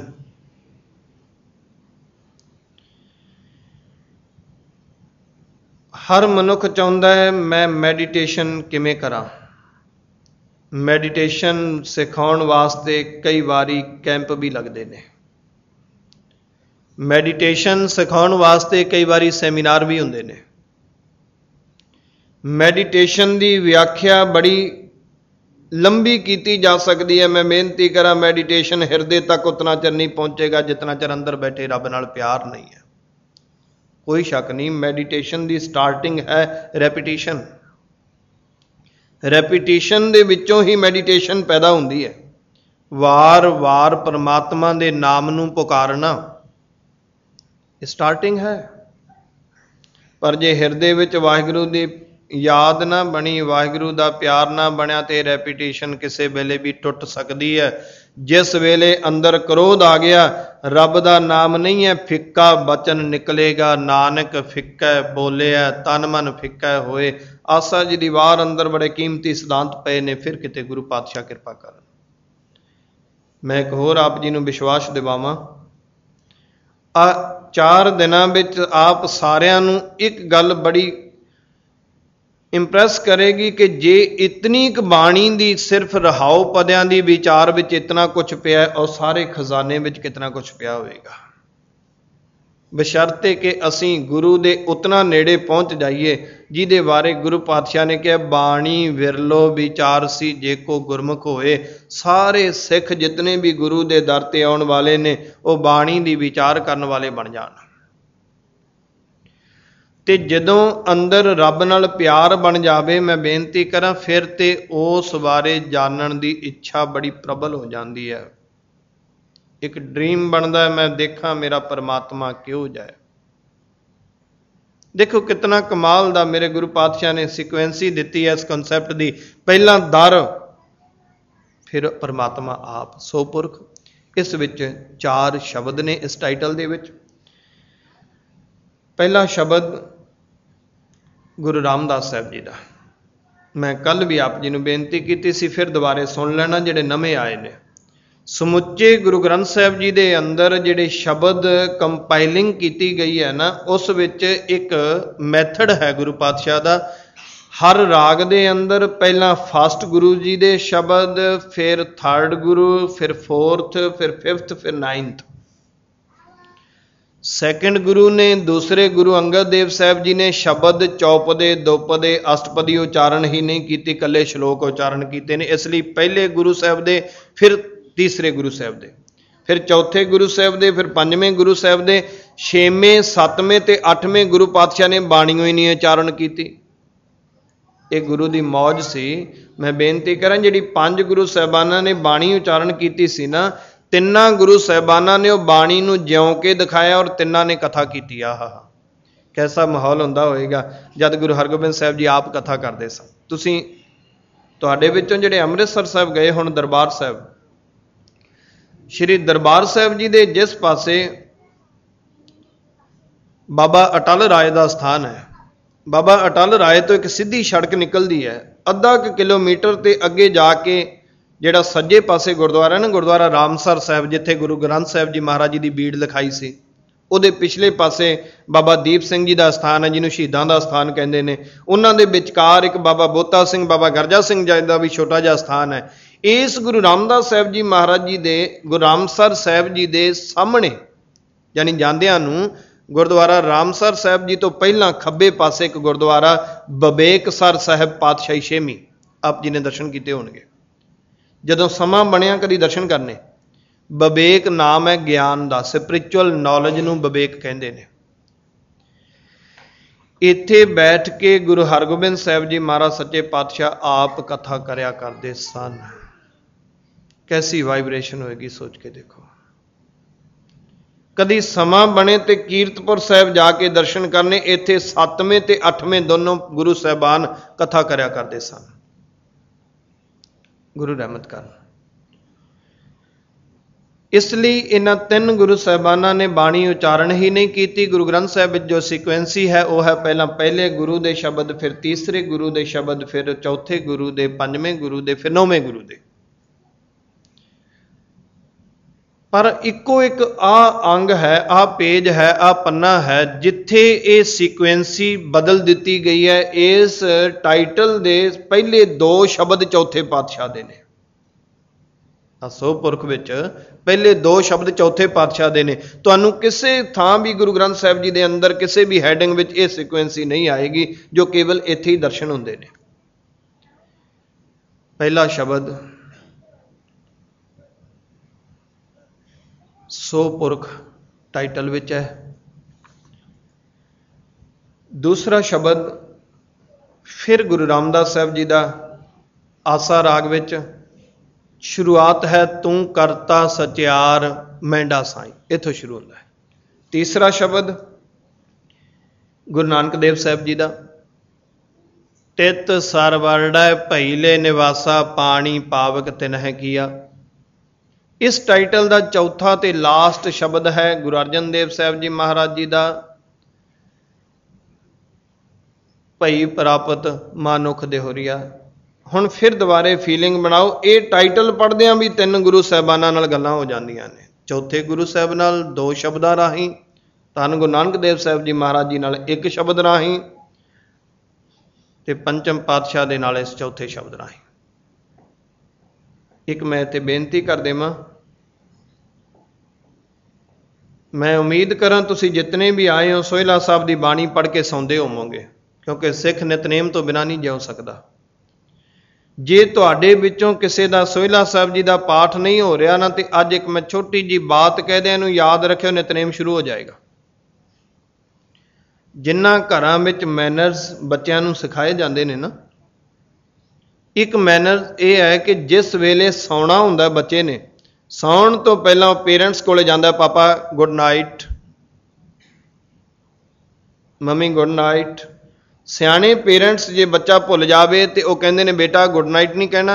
ਹਰ ਮਨੁੱਖ ਚਾਹੁੰਦਾ ਹੈ ਮੈਂ ਮੈਡੀਟੇਸ਼ਨ ਕਿਵੇਂ ਕਰਾਂ। ਮੈਡੀਟੇਸ਼ਨ ਸਿਖਾਉਣ ਵਾਸਤੇ ਕਈ ਵਾਰੀ ਕੈਂਪ ਵੀ ਲੱਗਦੇ ਨੇ। ਮੈਡੀਟੇਸ਼ਨ ਸਿਖਾਉਣ ਵਾਸਤੇ ਕਈ ਵਾਰੀ ਸੈਮੀਨਾਰ ਵੀ ਹੁੰਦੇ ਨੇ। ਮੈਡੀਟੇਸ਼ਨ ਦੀ ਵਿਆਖਿਆ ਬੜੀ लंबी की जा सकती है। मैं बेनती करा मैडिटेशन हिरदे तक उतना चਿਰ नहीं पहुँचेगा जितना चਿਰ अंदर बैठे रब नाल प्यार नहीं है। कोई शक नहीं, मैडिटेशन की स्टार्टिंग है रैपीटिशन। रैपीटिशन दे विचों ही मैडिटेशन पैदा होंदी है। वार वार परमात्मा दे नाम नूं पुकारना स्टार्टिंग है। पर जे हिरदे विच वाहिगुरू दी याद ना बनी, वाहिगुरू दा प्यार ना बनिया तो रैपीटिशन किसी वेले भी टुट सकती है। जिस वेले अंदर क्रोध आ गया, रब दा नाम नहीं है, फिक्का बचन निकलेगा, नानक फिक्का बोलिया तन मन फिक्का होए। आसा जी दी वार अंदर बड़े कीमती सिद्धांत पे ने, फिर किते गुरु पातशाह कृपा करन। मैं एक होर आप जी नूं विश्वास दिवावां, 4 दिनां विच आप सारिआं नूं एक गल बड़ी इंप्रैस करेगी कि जे इतनी क बाणी दी सिर्फ रहाओ पदियां दी विचार विच इतना कुछ पिया और सारे खजाने विच कितना कुछ पिया होएगा। बशर्ते कि असीं गुरु दे उतना नेड़े पहुँच जाइए जिहदे बारे गुरु पातशाह ने कहा, बाणी विरलो विचार सी जे को गुरमुख होए। सारे सिख जितने भी गुरु दे दर ते आउण वाले ने वो बाणी दी विचार करन वाले बन जाण। ते जदों अंदर रब नाल प्यार बन जावे, मैं बेनती करा फिर ते उस बारे जानन दी इच्छा बड़ी प्रबल हो जाती है। एक ड्रीम बनता है, मैं देखा मेरा परमात्मा क्यों जाए। देखो कितना कमाल दा मेरे गुरु पातशाह ने सिक्वेंसी दी है इस कंसैप्ट दी। पहला दर, फिर परमात्मा आप, सो पुरख। इस विच 4 शब्द ने इस टाइटल दे विच। पहला शब्द गुरु रामदास साहब जी का। मैं कल भी आप जी नूं बेनती की सी, फिर दोबारे सुन लेना जिहड़े नਵੇਂ आए ने। समुचे गुरु ग्रंथ साहब जी दे अंदर जिहड़े शब्द कंपाइलिंग की गई है ना, उस विच एक मैथड है गुरु पातशाह का। हर राग दे अंदर पहला फस्ट गुरु जी दे शब्द, फिर थर्ड गुरु, फिर फोर्थ, फिर फिफ्थ, फिर 9th। सैकंड गुरु ने दूसरे गुरु अंगद देव साहब जी ने शब्द चौपदे दोपदे अष्टपदी उच्चारण ही नहीं की, कले श्लोक उच्चारण किए ने। इसलिए पहले गुरु साहब दे, फिर तीसरे गुरु साहब दे, फिर चौथे गुरु साहब दे, फिर पंजवें गुरु साहब दे, 6वें 7वें ते 8वें गुरु पातशाह ने बाणियों ही नहीं उच्चारण की। ये गुरु की मौज सी। मैं बेनती करा जी 5 गुरु साहबाना ने बाणी उच्चारण की सी ना, 3 गुरु साहबाना ने वो बाणी नूं ज्यों के दिखाया और 3 ने कथा की। आह कैसा माहौल हुंदा होएगा जद गुरु हरगोबिंद साहब जी आप कथा करते सन। तुसीं तुहाडे विचों जिहड़े अमृतसर साहब गए हुण दरबार साहब, श्री दरबार साहब जी दे जिस पासे बाबा अटल राय का स्थान है, बाबा अटल राय तो एक सीधी सड़क निकलती है, अद्धा किलोमीटर ते अगे जाके जिहड़ा सज्जे पासे गुरुद्वारा है ना, गुरुद्वारा रामसर साहब, जिथे गुरु ग्रंथ साहब जी महाराज जी की बीड़ लिखाई सी, उहदे पिछले पासे बाबा दीप सिंह जी का स्थान है, जिन्होंने शहीदां का स्थान कहते हैं। उन्होंने विचकार एक बाबा बोता सिंह, बाबा गरजा सिंह जी का भी छोटा जिहा स्थान है। इस गुरु रामदास साहब जी महाराज जी दे, गुरु रामसर साहब जी दे सामने, यानी जांदियां नूं गुरुद्वारा रामसर साहब जी तो पहला खब्बे पासे एक गुरुद्वारा बबेकसर साहब पातशाही 6वीं, आप जी ने दर्शन किए होणगे। जदों समा बनिया कभी दर्शन करने, बबेक नाम है ज्ञान का, स्पिरिचुअल नॉलेज नूं बबेक कहते हैं। इत्थे बैठ के गुरु हरगोबिंद साहब जी महाराज सच्चे पातशाह आप कथा करया करते सन। कैसी वाइब्रेशन होएगी सोच के देखो। कदी समा बने तो कीरतपुर साहब जाके दर्शन करने, इत्थे 7वें ते 8वें दोनों गुरु साहबान कथा करया करते सन। गुरु रहमत कर। इसलिए इन्हां 3 गुरु साहबाना ने बाणी उच्चारण ही नहीं की। गुरु ग्रंथ साहब जो सीक्वेंसी है वह है पहला पहले गुरु दे शब्द, फिर तीसरे गुरु दे शब्द, फिर चौथे गुरु दे, 5वें गुरु दे, फिर 9वें गुरु दे। पर इको एक अंग है, पेज है, पन्ना है जिथे ये सीक्वेंसी बदल दी गई है। इस टाइटल दे पहले 2 शब्द चौथे पातशाह दे ने। सो पुरख विच पहले 2 शब्द चौथे पातशाह दे ने। तुहानूं किसी थां भी गुरु ग्रंथ साहब जी दे अंदर किसी भी हैडिंग विच ये सीक्वेंसी नहीं आएगी, जो केवल इत्थे ही दर्शन हुंदे ने। पहला शब्द सो पुरख टाइटल विच है। दूसरा शब्द फिर गुरु रामदास साहब जी का आसा राग विच शुरुआत है, तू करता सचियार मैंडा साई, इथों शुरू होता है। तीसरा शब्द गुरु नानक देव साहब जी का तित सरवरडै भईले निवासा पानी पावक तिन्ह किया। इस टाइटल का चौथा ते लास्ट शब्द है गुरु अर्जन देव साहब जी महाराज जी का भई प्राप्त मानुख देहोरिया। हुण फिर दोबारे फीलिंग बनाओ, ये टाइटल पढ़दे भी तीन गुरु साहबानां नाल गल्लां हो जांदियां ने। चौथे गुरु साहब नाल 2 शब्दां राहीं, धन गुरु नानक देव साहब जी महाराज जी नाल 1 शब्द राहीं, ते पंचम पातशाह दे नाल इस चौथे शब्द राहीं। एक मैं इत्थे बेनती कर देवां, मैं उम्मीद करां तुसीं जितने भी आए हो सोहिला साहब की बाणी पढ़ के सौंदे होवोगे, क्योंकि सिख नितनेम तो बिना नहीं जिउ सकदा। जे तुहाडे विचों किसी का सोहिला साहब जी का पाठ नहीं हो रहा ना, तो अज एक मैं छोटी जी बात कह दिया, इहनूं याद रखियो, नितनेम शुरू हो जाएगा। जिन्हां घरां विच मैनर्स बच्चों नूं सिखाए जाते हैं ना, एक मैनर यह है कि जिस वेले सौना हुंदा बच्चे ने, सौण तो पहला पेरेंट्स कोले जांदा, पापा गुड नाइट, मम्मी गुड नाइट। सियाणे पेरेंट्स जे बच्चा भुल जावे तो वह कहते हैं बेटा गुड नाइट नहीं कहना।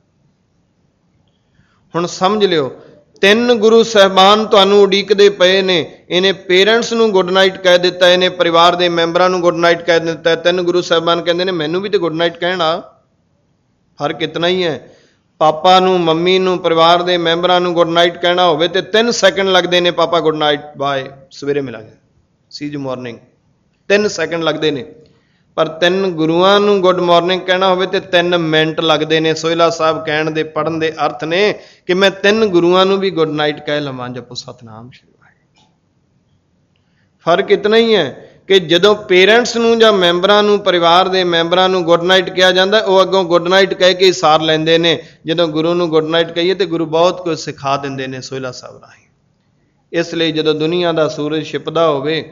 हुण समझ लियो, 3 गुरु साहबान तुहानूं उडीकदे पए ने, इन्हें पेरेंट्स नूं गुड नाइट कह दिता, इन्हें परिवार के मैंबरां नूं गुड नाइट कह दिता। 3 गुरु साहबान कहते हैं मैनूं भी तो गुड नाइट कहना। फर्क इतना ही है, पापा नूं मम्मी नूं परिवार के मैंबरां नूं गुड नाइट कहना होवे ते 3 सैकेंड लगते हैं, पापा गुड नाइट बाय सवेरे मिलांगे सी यू मॉर्निंग, 3 सैकेंड लगते हैं। पर 3 गुरुआं नूं गुड मॉर्निंग कहना होवे ते 3 मिनट लगते हैं। सोहिला साहब कहण दे पढ़न दे अर्थ ने कि मैं 3 गुरुआं नूं भी गुड नाइट कह लवां, जपो सतनाम श्री वाहिगुरू। फर्क इतना ही है कि जदों पेरेंट्स नूं जां मैंबरां नूं, परिवार के मैंबरां नूं गुड नाइट कहा जाता, वो अगों गुड नाइट कह के सार लैंदे ने। जदों गुरु नूं गुड नाइट कहिए तो गुरु बहुत कुछ सिखा दिंदे ने सोहिला साहब राहीं। इसलिए जदों दुनिया का सूरज छिपदा होवे,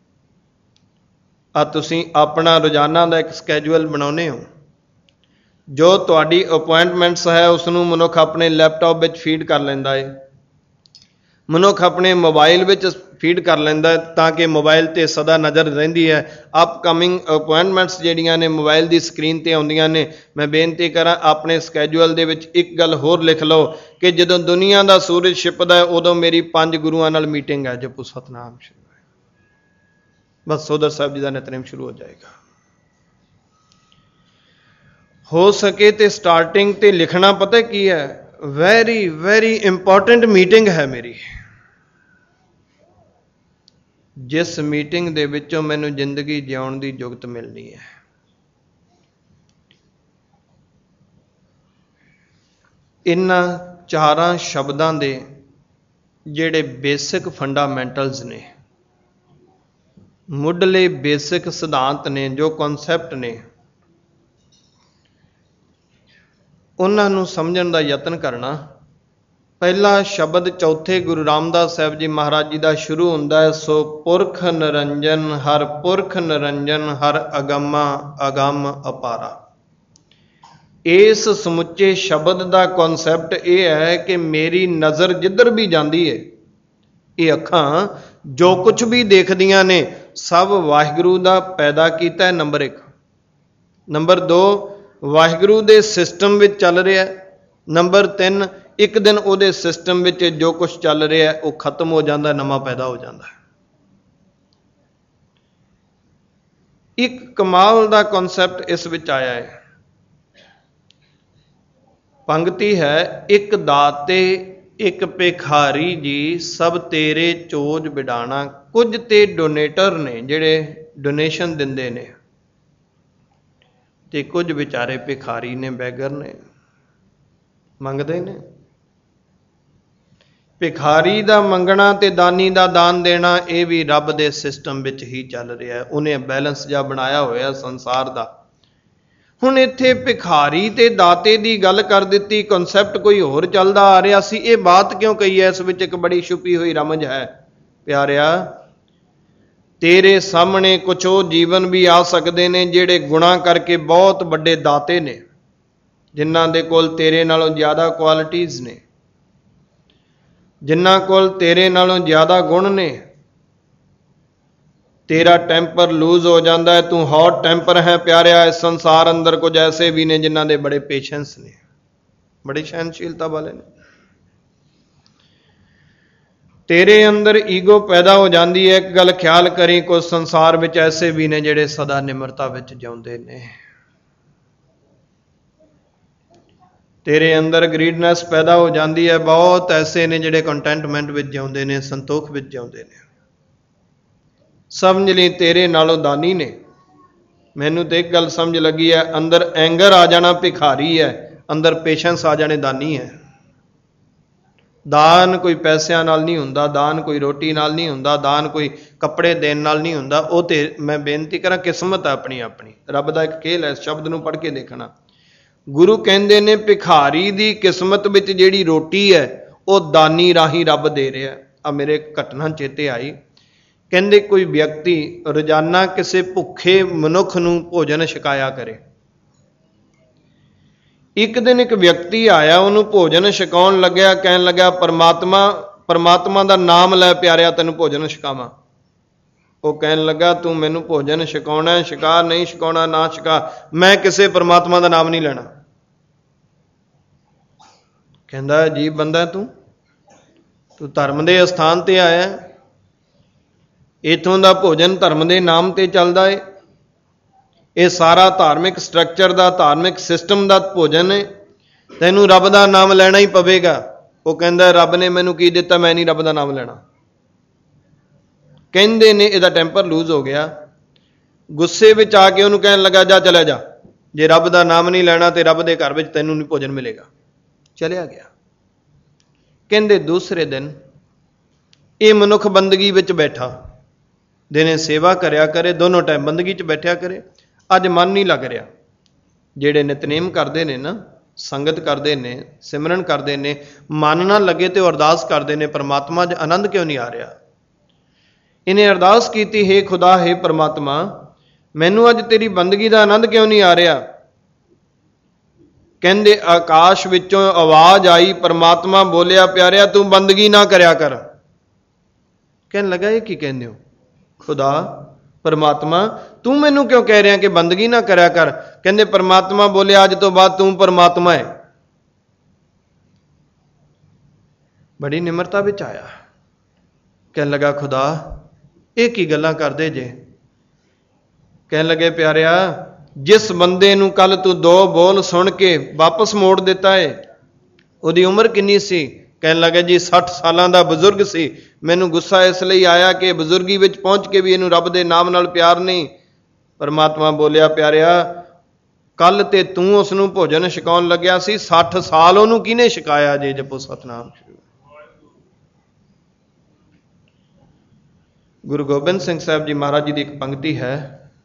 तुसीं अपना रोजाना का एक स्कैजूअल बनाउने हो, जो तुहाडी अपॉइंटमेंट्स है उसनूं मनुख अपने लैपटॉप विच फीड कर लैंदा है, मनुख अपने मोबाइल विच फीड कर लैंदा है, ताकि मोबाइल ते सदा नज़र रहिंदी है। अपकमिंग अपॉइंटमेंट्स जिहड़ियां ने मोबाइल की स्क्रीन ते आउंदियां ने। मैं बेनती करां अपने स्कैजूअल दे विच एक गल होर लिख लो कि जदों दुनिया का सूरज छिपदा है उदों मेरी 5 गुरुआं नाल मीटिंग है। जपो सतनाम श्री, बस सौदर साहब जी का नितनेम शुरू हो जाएगा। हो सके तो स्टार्टिंग ते लिखना पता की है, वेरी वेरी इंपॉर्टेंट मीटिंग है मेरी, जिस मीटिंग दे विचों मैनूं जिंदगी जिउण दी जुगत मिलनी है। इन्हां 4 शब्दां दे जिहड़े बेसिक फंडामेंटल्स ने, मुढ़ले बेसिक सिद्धांत ने, जो कॉन्सैप्ट ने, उन्होंने समझण का यतन करना। पहला शब्द चौथे गुरु रामदास साहब जी महाराज जी का शुरू होंदा है, सो पुरख निरंजन हर पुरख निरंजन हर अगमा अगम अपारा। इस समुचे शब्द का कॉन्सैप्ट यह है कि मेरी नज़र जिधर भी जाती है, ये अखां जो कुछ भी देखदियां ने सब वाहिगुरू दा पैदा कीता है, नंबर 1। नंबर 2 वाहिगुरू दे सिस्टम विच चल रहा है। नंबर 3 एक दिन उहदे सिस्टम विच जो कुछ चल रहा है वो खत्म हो जाता है, नवां पैदा हो जाता है। एक कमाल दा कॉन्सैप्ट इस विच आया है। पंक्ति है, एक दाते एक भिखारी जी सब तेरे चोज बिडाना। कुछ ते डोनेटर ने जिहड़े डोनेशन दिंदे ने, ते कुछ बेचारे भिखारी ने, बैगर ने, मंगदे ने। भिखारी दा मंगना ते दानी दा दान देना, ये भी रब दे सिस्टम विच ही चल रहा है। उन्हें बैलेंस जा बनाया होया संसार दा। ਹੁਣ ਇੱਥੇ ਭਿਖਾਰੀ ਤੇ ਦਾਤੇ ਦੀ ਗੱਲ ਕਰ ਦਿੱਤੀ, ਕਨਸੈਪਟ ਕੋਈ ਹੋਰ ਚੱਲਦਾ ਆ ਰਿਹਾ ਸੀ। ਇਹ ਬਾਤ ਕਿਉਂ ਕਹੀ ਹੈ? ਇਸ ਵਿੱਚ ਇੱਕ ਬੜੀ ਛੁਪੀ ਹੋਈ ਰਮਜ ਹੈ ਪਿਆਰਿਆ। ਤੇਰੇ ਸਾਹਮਣੇ ਕੁਛ ਉਹ ਜੀਵਨ ਵੀ ਆ ਸਕਦੇ ਨੇ ਜਿਹੜੇ ਗੁਨਾਹ ਕਰਕੇ ਬਹੁਤ ਵੱਡੇ ਦਾਤੇ ਨੇ, ਜਿਨ੍ਹਾਂ ਦੇ ਕੋਲ ਤੇਰੇ ਨਾਲੋਂ ਜ਼ਿਆਦਾ ਕੁਆਲਿਟੀਜ਼ ਨੇ, ਜਿਨ੍ਹਾਂ ਕੋਲ ਤੇਰੇ ਨਾਲੋਂ ਜ਼ਿਆਦਾ ਗੁਣ ਨੇ। ਤੇਰਾ ਟੈਂਪਰ ਲੂਜ਼ ਹੋ ਜਾਂਦਾ ਹੈ, ਤੂੰ ਹੌਟ ਟੈਂਪਰ ਹੈ ਪਿਆਰਿਆ। ਇਸ ਸੰਸਾਰ ਅੰਦਰ ਕੁਝ ਐਸੇ ਵੀ ਨੇ ਜਿਨ੍ਹਾਂ ਦੇ ਬੜੇ ਪੇਸ਼ੈਂਸ ਨੇ, ਬੜੀ ਸਹਿਨਸ਼ੀਲਤਾ ਵਾਲੇ ਨੇ। ਤੇਰੇ ਅੰਦਰ ਈਗੋ ਪੈਦਾ ਹੋ ਜਾਂਦੀ ਹੈ। ਇੱਕ ਗੱਲ ਖਿਆਲ ਕਰੀ, ਕੁਝ ਸੰਸਾਰ ਵਿੱਚ ਐਸੇ ਵੀ ਨੇ ਜਿਹੜੇ ਸਦਾ ਨਿਮਰਤਾ ਵਿੱਚ ਜਿਉਂਦੇ ਨੇ। ਤੇਰੇ ਅੰਦਰ ਗਰੀਡਨੈਸ ਪੈਦਾ ਹੋ ਜਾਂਦੀ ਹੈ। ਬਹੁਤ ਐਸੇ ਨੇ ਜਿਹੜੇ ਕੰਟੈਂਟਮੈਂਟ ਵਿੱਚ ਜਿਉਂਦੇ ਨੇ, ਸੰਤੋਖ ਵਿੱਚ ਜਿਉਂਦੇ ਨੇ। ਸਮਝ ਲਈ ਤੇਰੇ ਨਾਲੋਂ ਦਾਨੀ ਨੇ। ਮੈਨੂੰ ਤੇ ਇੱਕ ਗੱਲ ਸਮਝ ਲੱਗੀ ਹੈ, ਅੰਦਰ ਐਂਗਰ ਆ ਜਾਣਾ ਭਿਖਾਰੀ ਹੈ, ਅੰਦਰ ਪੇਸ਼ੈਂਸ ਆ ਜਾਣੇ ਦਾਨੀ ਹੈ। ਦਾਨ ਕੋਈ ਪੈਸਿਆਂ ਨਾਲ ਨਹੀਂ ਹੁੰਦਾ, ਦਾਨ ਕੋਈ ਰੋਟੀ ਨਾਲ ਨਹੀਂ ਹੁੰਦਾ, ਦਾਨ ਕੋਈ ਕੱਪੜੇ ਦੇਣ ਨਾਲ ਨਹੀਂ ਹੁੰਦਾ। ਉਹ ਤੇ ਮੈਂ ਬੇਨਤੀ ਕਰਾਂ ਕਿਸਮਤ ਹੈ ਆਪਣੀ ਆਪਣੀ। ਰੱਬ ਦਾ ਇੱਕ ਖੇਲ ਹੈ, ਇਸ ਸ਼ਬਦ ਨੂੰ ਪੜ੍ਹ ਕੇ ਦੇਖਣਾ। ਗੁਰੂ ਕਹਿੰਦੇ ਨੇ ਭਿਖਾਰੀ ਦੀ ਕਿਸਮਤ ਵਿੱਚ ਜਿਹੜੀ ਰੋਟੀ ਹੈ ਉਹ ਦਾਨੀ ਰਾਹੀਂ ਰੱਬ ਦੇ ਰਿਹਾ। ਆ ਮੇਰੇ ਘਟਨਾ ਚੇਤੇ ਆਈ। ਕਹਿੰਦੇ ਕੋਈ ਵਿਅਕਤੀ ਰੋਜ਼ਾਨਾ ਕਿਸੇ ਭੁੱਖੇ ਮਨੁੱਖ ਨੂੰ ਭੋਜਨ ਛਕਾਇਆ ਕਰੇ। ਇੱਕ ਦਿਨ ਇੱਕ ਵਿਅਕਤੀ ਆਇਆ, ਉਹਨੂੰ ਭੋਜਨ ਛਕਾਉਣ ਲੱਗਿਆ, ਕਹਿਣ ਲੱਗਾ ਪਰਮਾਤਮਾ ਦਾ ਨਾਮ ਲੈ ਪਿਆਰਿਆ, ਤੈਨੂੰ ਭੋਜਨ ਛਕਾਵਾਂ। ਉਹ ਕਹਿਣ ਲੱਗਾ ਤੂੰ ਮੈਨੂੰ ਭੋਜਨ ਛਕਾਉਣਾ, ਛਕਾ, ਨਹੀਂ ਛਕਾਉਣਾ ਨਾ ਛਕਾ, ਮੈਂ ਕਿਸੇ ਪਰਮਾਤਮਾ ਦਾ ਨਾਮ ਨਹੀਂ ਲੈਣਾ। ਕਹਿੰਦਾ ਅਜੀਬ ਬੰਦਾ ਤੂੰ ਧਰਮ ਦੇ ਅਸਥਾਨ ਤੇ ਆਇਆ, ਇੱਥੋਂ ਦਾ ਭੋਜਨ ਧਰਮ ਦੇ ਨਾਮ ਤੇ ਚੱਲਦਾ ਏ, ਇਹ ਸਾਰਾ ਧਾਰਮਿਕ ਸਟਰਕਚਰ ਦਾ, ਧਾਰਮਿਕ ਸਿਸਟਮ ਦਾ ਭੋਜਨ ਹੈ, ਤੈਨੂੰ ਰੱਬ ਦਾ ਨਾਮ ਲੈਣਾ ਹੀ ਪਵੇਗਾ। ਉਹ ਕਹਿੰਦਾ ਰੱਬ ਨੇ ਮੈਨੂੰ ਕੀ ਦਿੱਤਾ, ਮੈਂ ਨਹੀਂ ਰੱਬ ਦਾ ਨਾਮ ਲੈਣਾ। ਕਹਿੰਦੇ ਨੇ ਇਹਦਾ ਟੈਂਪਰ ਲੂਜ਼ ਹੋ ਗਿਆ। ਗੁੱਸੇ ਵਿੱਚ ਆ ਕੇ ਉਹਨੂੰ ਕਹਿਣ ਲੱਗਾ ਜਾ ਚਲਿਆ ਜਾ, ਜੇ ਰੱਬ ਦਾ ਨਾਮ ਨਹੀਂ ਲੈਣਾ ਤੇ ਰੱਬ ਦੇ ਘਰ ਵਿੱਚ ਤੈਨੂੰ ਨਹੀਂ ਭੋਜਨ ਮਿਲੇਗਾ। ਚਲਿਆ ਗਿਆ। ਕਹਿੰਦੇ ਦੂਸਰੇ ਦਿਨ ਇਹ ਮਨੁੱਖ ਬੰਦਗੀ ਵਿੱਚ ਬੈਠਾ, ਦਿਨੇ ਸੇਵਾ ਕਰਿਆ ਕਰੇ, ਦੋਨੋਂ ਟਾਈਮ ਬੰਦਗੀ 'ਚ ਬੈਠਿਆ ਕਰੇ। ਅੱਜ ਮਨ ਨਹੀਂ ਲੱਗ ਰਿਹਾ। ਜਿਹੜੇ ਨਿਤਨੇਮ ਕਰਦੇ ਨੇ ਨਾ, ਸੰਗਤ ਕਰਦੇ ਨੇ, ਸਿਮਰਨ ਕਰਦੇ ਨੇ, ਮਨ ਨਾ ਲੱਗੇ ਤੇ ਉਹ ਅਰਦਾਸ ਕਰਦੇ ਨੇ, ਪਰਮਾਤਮਾ ਅੱਜ ਆਨੰਦ ਕਿਉਂ ਨਹੀਂ ਆ ਰਿਹਾ। ਇਹਨੇ ਅਰਦਾਸ ਕੀਤੀ, ਹੇ ਖੁਦਾ, ਹੇ ਪਰਮਾਤਮਾ, ਮੈਨੂੰ ਅੱਜ ਤੇਰੀ ਬੰਦਗੀ ਦਾ ਆਨੰਦ ਕਿਉਂ ਨਹੀਂ ਆ ਰਿਹਾ। ਕਹਿੰਦੇ ਆਕਾਸ਼ ਵਿੱਚੋਂ ਆਵਾਜ਼ ਆਈ, ਪਰਮਾਤਮਾ ਬੋਲਿਆ ਪਿਆਰਿਆ ਤੂੰ ਬੰਦਗੀ ਨਾ ਕਰਿਆ ਕਰ। ਕਹਿਣ ਲੱਗਾ ਇਹ ਕੀ ਕਹਿੰਦੇ ਹੋ ਖੁਦਾ, ਪਰਮਾਤਮਾ, ਤੂੰ ਮੈਨੂੰ ਕਿਉਂ ਕਹਿ ਰਿਹਾ ਕਿ ਬੰਦਗੀ ਨਾ ਕਰਿਆ ਕਰ। ਕਹਿੰਦੇ ਪਰਮਾਤਮਾ ਬੋਲਿਆ ਅੱਜ ਤੋਂ ਬਾਅਦ ਤੂੰ ਪਰਮਾਤਮਾ ਹੈ। ਬੜੀ ਨਿਮਰਤਾ ਵਿੱਚ ਆਇਆ। ਕਹਿਣ ਲੱਗਾ ਖੁਦਾ ਇਹ ਕੀ ਗੱਲਾਂ ਕਰਦੇ ਜੇ। ਕਹਿਣ ਲੱਗੇ ਪਿਆਰਿਆ ਜਿਸ ਬੰਦੇ ਨੂੰ ਕੱਲ ਤੂੰ 2 ਬੋਲ ਸੁਣ ਕੇ ਵਾਪਸ ਮੋੜ ਦਿੱਤਾ ਏ, ਉਹਦੀ ਉਮਰ ਕਿੰਨੀ ਸੀ। ਕਹਿਣ ਲੱਗੇ ਜੀ 60 ਸਾਲਾਂ ਦਾ ਬਜ਼ੁਰਗ ਸੀ। ਮੈਨੂੰ ਗੁੱਸਾ ਇਸ ਲਈ ਆਇਆ ਕਿ ਬਜ਼ੁਰਗੀ ਵਿੱਚ ਪਹੁੰਚ ਕੇ ਵੀ ਇਹਨੂੰ ਰੱਬ ਦੇ ਨਾਮ ਨਾਲ ਪਿਆਰ ਨਹੀਂ। ਪਰਮਾਤਮਾ ਬੋਲਿਆ ਪਿਆਰਿਆ ਕੱਲ ਤੇ ਤੂੰ ਉਸ ਨੂੰ ਭੋਜਨ ਛਕਾਉਣ ਲੱਗਿਆ ਸੀ, 60 ਸਾਲ ਉਹਨੂੰ ਕਿਹਨੇ ਛਕਾਇਆ ਜੇ। ਜਪੋ ਸਤਨਾਮ। ਗੁਰੂ ਗੋਬਿੰਦ ਸਿੰਘ ਸਾਹਿਬ ਜੀ ਮਹਾਰਾਜ ਜੀ ਦੀ ਇੱਕ ਪੰਕਤੀ ਹੈ,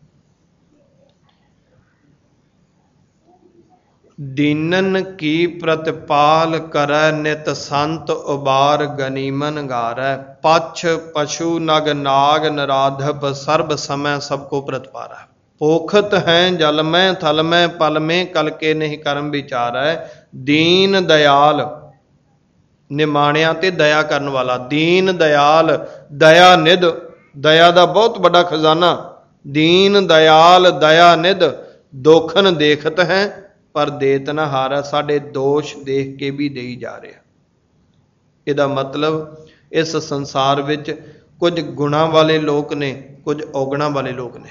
ਦੀਨਨ ਕੀ ਪ੍ਰਤਿਪਾਲ ਕਰੈ ਨਿਤ ਸੰਤ ਉਬਾਰ ਗਨੀਮਨ ਗਾਰੈ, ਪਛ ਪਸ਼ੂ ਨਗ ਨਾਗ ਨਰਾਧਪ ਸਰਬ ਸਮੈ ਸਭ ਕੋ ਪ੍ਰਤਪਾਰੈ। ਪੋਖਤ ਹੈ ਜਲ ਮੈਂ ਥਲ ਮੈਂ ਪਲ ਮੈਂ ਕਲ ਕੇ ਨਹੀਂ ਕਰਮ ਵਿਚਾਰੈ। ਦੀਨ ਦਇਆਲ, ਨਿਮਾਣਿਆਂ ਤੇ ਦਇਆ ਕਰਨ ਵਾਲਾ। ਦੀਨ ਦਇਆਲ, ਦਇਆ ਨਿਧ, ਦਇਆ ਦਾ ਬਹੁਤ ਵੱਡਾ ਖਜ਼ਾਨਾ। ਦੀਨ ਦਇਆਲ ਦਇਆ ਨਿਧ, ਦੋਖਨ ਦੇਖਤ ਹੈ ਪਰ ਦੇਤ ਨਾ ਹਾਰਾ। ਸਾਡੇ ਦੋਸ਼ ਦੇਖ ਕੇ ਵੀ ਦੇਈ ਜਾ ਰਿਹਾ। ਇਹਦਾ ਮਤਲਬ ਇਸ ਸੰਸਾਰ ਵਿੱਚ ਕੁਝ ਗੁਣਾਂ ਵਾਲੇ ਲੋਕ ਨੇ, ਕੁਝ ਔਗਣਾਂ ਵਾਲੇ ਲੋਕ ਨੇ।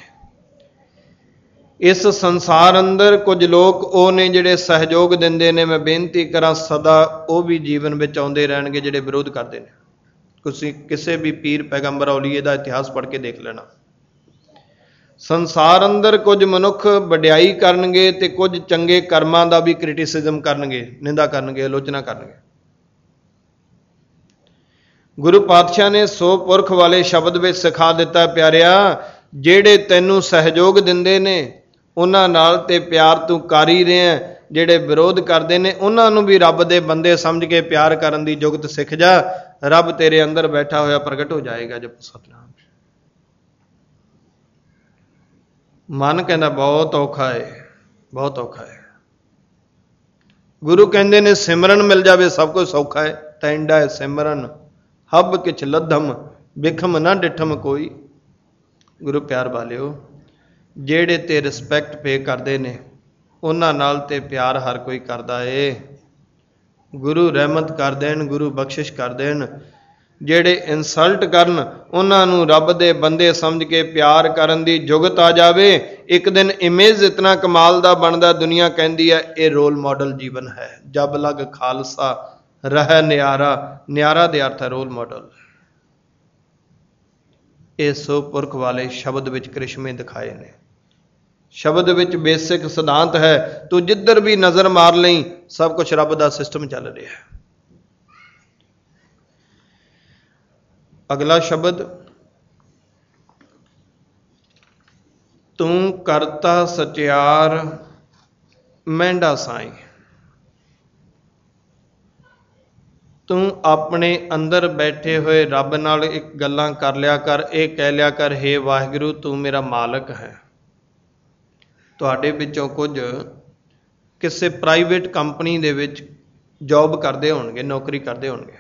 ਇਸ ਸੰਸਾਰ ਅੰਦਰ ਕੁਝ ਲੋਕ ਉਹ ਨੇ ਜਿਹੜੇ ਸਹਿਯੋਗ ਦਿੰਦੇ ਨੇ। ਮੈਂ ਬੇਨਤੀ ਕਰਾਂ ਸਦਾ ਉਹ ਵੀ ਜੀਵਨ ਵਿੱਚ ਆਉਂਦੇ ਰਹਿਣਗੇ ਜਿਹੜੇ ਵਿਰੋਧ ਕਰਦੇ ਨੇ। ਤੁਸੀਂ ਕਿਸੇ ਵੀ ਪੀਰ ਪੈਗੰਬਰ ਔਲੀਏ ਦਾ ਇਤਿਹਾਸ ਪੜ੍ਹ ਕੇ ਦੇਖ ਲੈਣਾ। ਸੰਸਾਰ ਅੰਦਰ ਕੁਝ ਮਨੁੱਖ ਵਡਿਆਈ ਕਰਨਗੇ ਤੇ ਕੁਝ ਚੰਗੇ ਕਰਮਾਂ ਦਾ ਵੀ ਕ੍ਰਿਟਿਸਿਜ਼ਮ ਕਰਨਗੇ, ਨਿੰਦਾ ਕਰਨਗੇ, ਆਲੋਚਨਾ ਕਰਨਗੇ। ਗੁਰੂ ਪਾਤਸ਼ਾਹ ਨੇ 100 ਪੁਰਖ ਵਾਲੇ ਸ਼ਬਦ ਵਿੱਚ ਸਿਖਾ ਦਿੱਤਾ ਪਿਆਰਿਆ, ਜਿਹੜੇ ਤੈਨੂੰ ਸਹਿਯੋਗ ਦਿੰਦੇ ਨੇ ਉਹਨਾਂ ਨਾਲ ਤੇ ਪਿਆਰ ਤੂੰ ਕਰ ਹੀ ਰਿਹਾ। ਜਿਹੜੇ ਵਿਰੋਧ ਕਰਦੇ ਨੇ ਉਹਨਾਂ ਨੂੰ ਵੀ ਰੱਬ ਦੇ ਬੰਦੇ ਸਮਝ ਕੇ ਪਿਆਰ ਕਰਨ ਦੀ ਜੁਗਤ ਸਿੱਖ ਜਾ। ਰੱਬ ਤੇਰੇ ਅੰਦਰ ਬੈਠਾ ਹੋਇਆ ਪ੍ਰਗਟ ਹੋ ਜਾਏਗਾ। ਜਪੋ ਸਤਿਨਾਮ। ਮਨ ਕਹਿੰਦਾ ਬਹੁਤ ਔਖਾ ਹੈ, ਬਹੁਤ ਔਖਾ ਹੈ। ਗੁਰੂ ਕਹਿੰਦੇ ਨੇ ਸਿਮਰਨ ਮਿਲ ਜਾਵੇ ਸਭ ਕੁਝ ਸੌਖਾ ਹੈ। ਟੈਂਡਾ ਹੈ ਸਿਮਰਨ ਹੱਬ ਕਿਛ ਲੱਧਮ ਬਿਖਮ ਨਾ ਡਿਠਮ ਕੋਈ। ਗੁਰੂ ਪਿਆਰ ਵਾਲਿਓ, ਜਿਹੜੇ ਤੇ ਰਿਸਪੈਕਟ ਪੇ ਕਰਦੇ ਨੇ ਉਹਨਾਂ ਨਾਲ ਤੇ ਪਿਆਰ ਹਰ ਕੋਈ ਕਰਦਾ ਏ। ਗੁਰੂ ਰਹਿਮਤ ਕਰ ਦੇਣ, ਗੁਰੂ ਬਖਸ਼ਿਸ਼ ਕਰ ਦੇਣ। ਜਿਹੜੇ ਇਨਸਲਟ ਕਰਨ ਉਹਨਾਂ ਨੂੰ ਰੱਬ ਦੇ ਬੰਦੇ ਸਮਝ ਕੇ ਪਿਆਰ ਕਰਨ ਦੀ ਜੁਗਤ ਆ ਜਾਵੇ। ਇੱਕ ਦਿਨ ਇਮੇਜ ਇਤਨਾ ਕਮਾਲ ਦਾ ਬਣਦਾ, ਦੁਨੀਆ ਕਹਿੰਦੀ ਹੈ ਇਹ ਰੋਲ ਮਾਡਲ ਜੀਵਨ ਹੈ। ਜਬ ਲਗ ਖਾਲਸਾ ਰਹਿ ਨਿਆਰਾ। ਨਿਆਰਾ ਦੇ ਅਰਥ ਹੈ ਰੋਲ ਮਾਡਲ। ਇਹ ਸੋ ਪੁਰਖ ਵਾਲੇ ਸ਼ਬਦ ਵਿੱਚ ਕ੍ਰਿਸ਼ਮੇ ਦਿਖਾਏ ਨੇ। ਸ਼ਬਦ ਵਿੱਚ ਬੇਸਿਕ ਸਿਧਾਂਤ ਹੈ। ਤੂੰ ਜਿੱਧਰ ਵੀ ਨਜ਼ਰ ਮਾਰ ਲਈ ਸਭ ਕੁਝ ਰੱਬ ਦਾ ਸਿਸਟਮ ਚੱਲ ਰਿਹਾ ਹੈ। ਅਗਲਾ ਸ਼ਬਦ, ਤੂੰ ਕਰਤਾ ਸਚਿਆਰ ਮਹਿੰਡਾ ਸਾਈਂ। ਤੂੰ ਆਪਣੇ ਅੰਦਰ ਬੈਠੇ ਹੋਏ ਰੱਬ ਨਾਲ ਇੱਕ ਗੱਲਾਂ ਕਰ ਲਿਆ ਕਰ। ਇਹ ਕਹਿ ਲਿਆ ਕਰ, ਹੇ ਵਾਹਿਗੁਰੂ ਤੂੰ ਮੇਰਾ ਮਾਲਕ ਹੈ। ਤੁਹਾਡੇ ਵਿੱਚੋਂ ਕੁਝ ਕਿਸੇ ਪ੍ਰਾਈਵੇਟ ਕੰਪਨੀ ਦੇ ਵਿੱਚ ਜੌਬ ਕਰਦੇ ਹੋਣਗੇ, ਨੌਕਰੀ ਕਰਦੇ ਹੋਣਗੇ।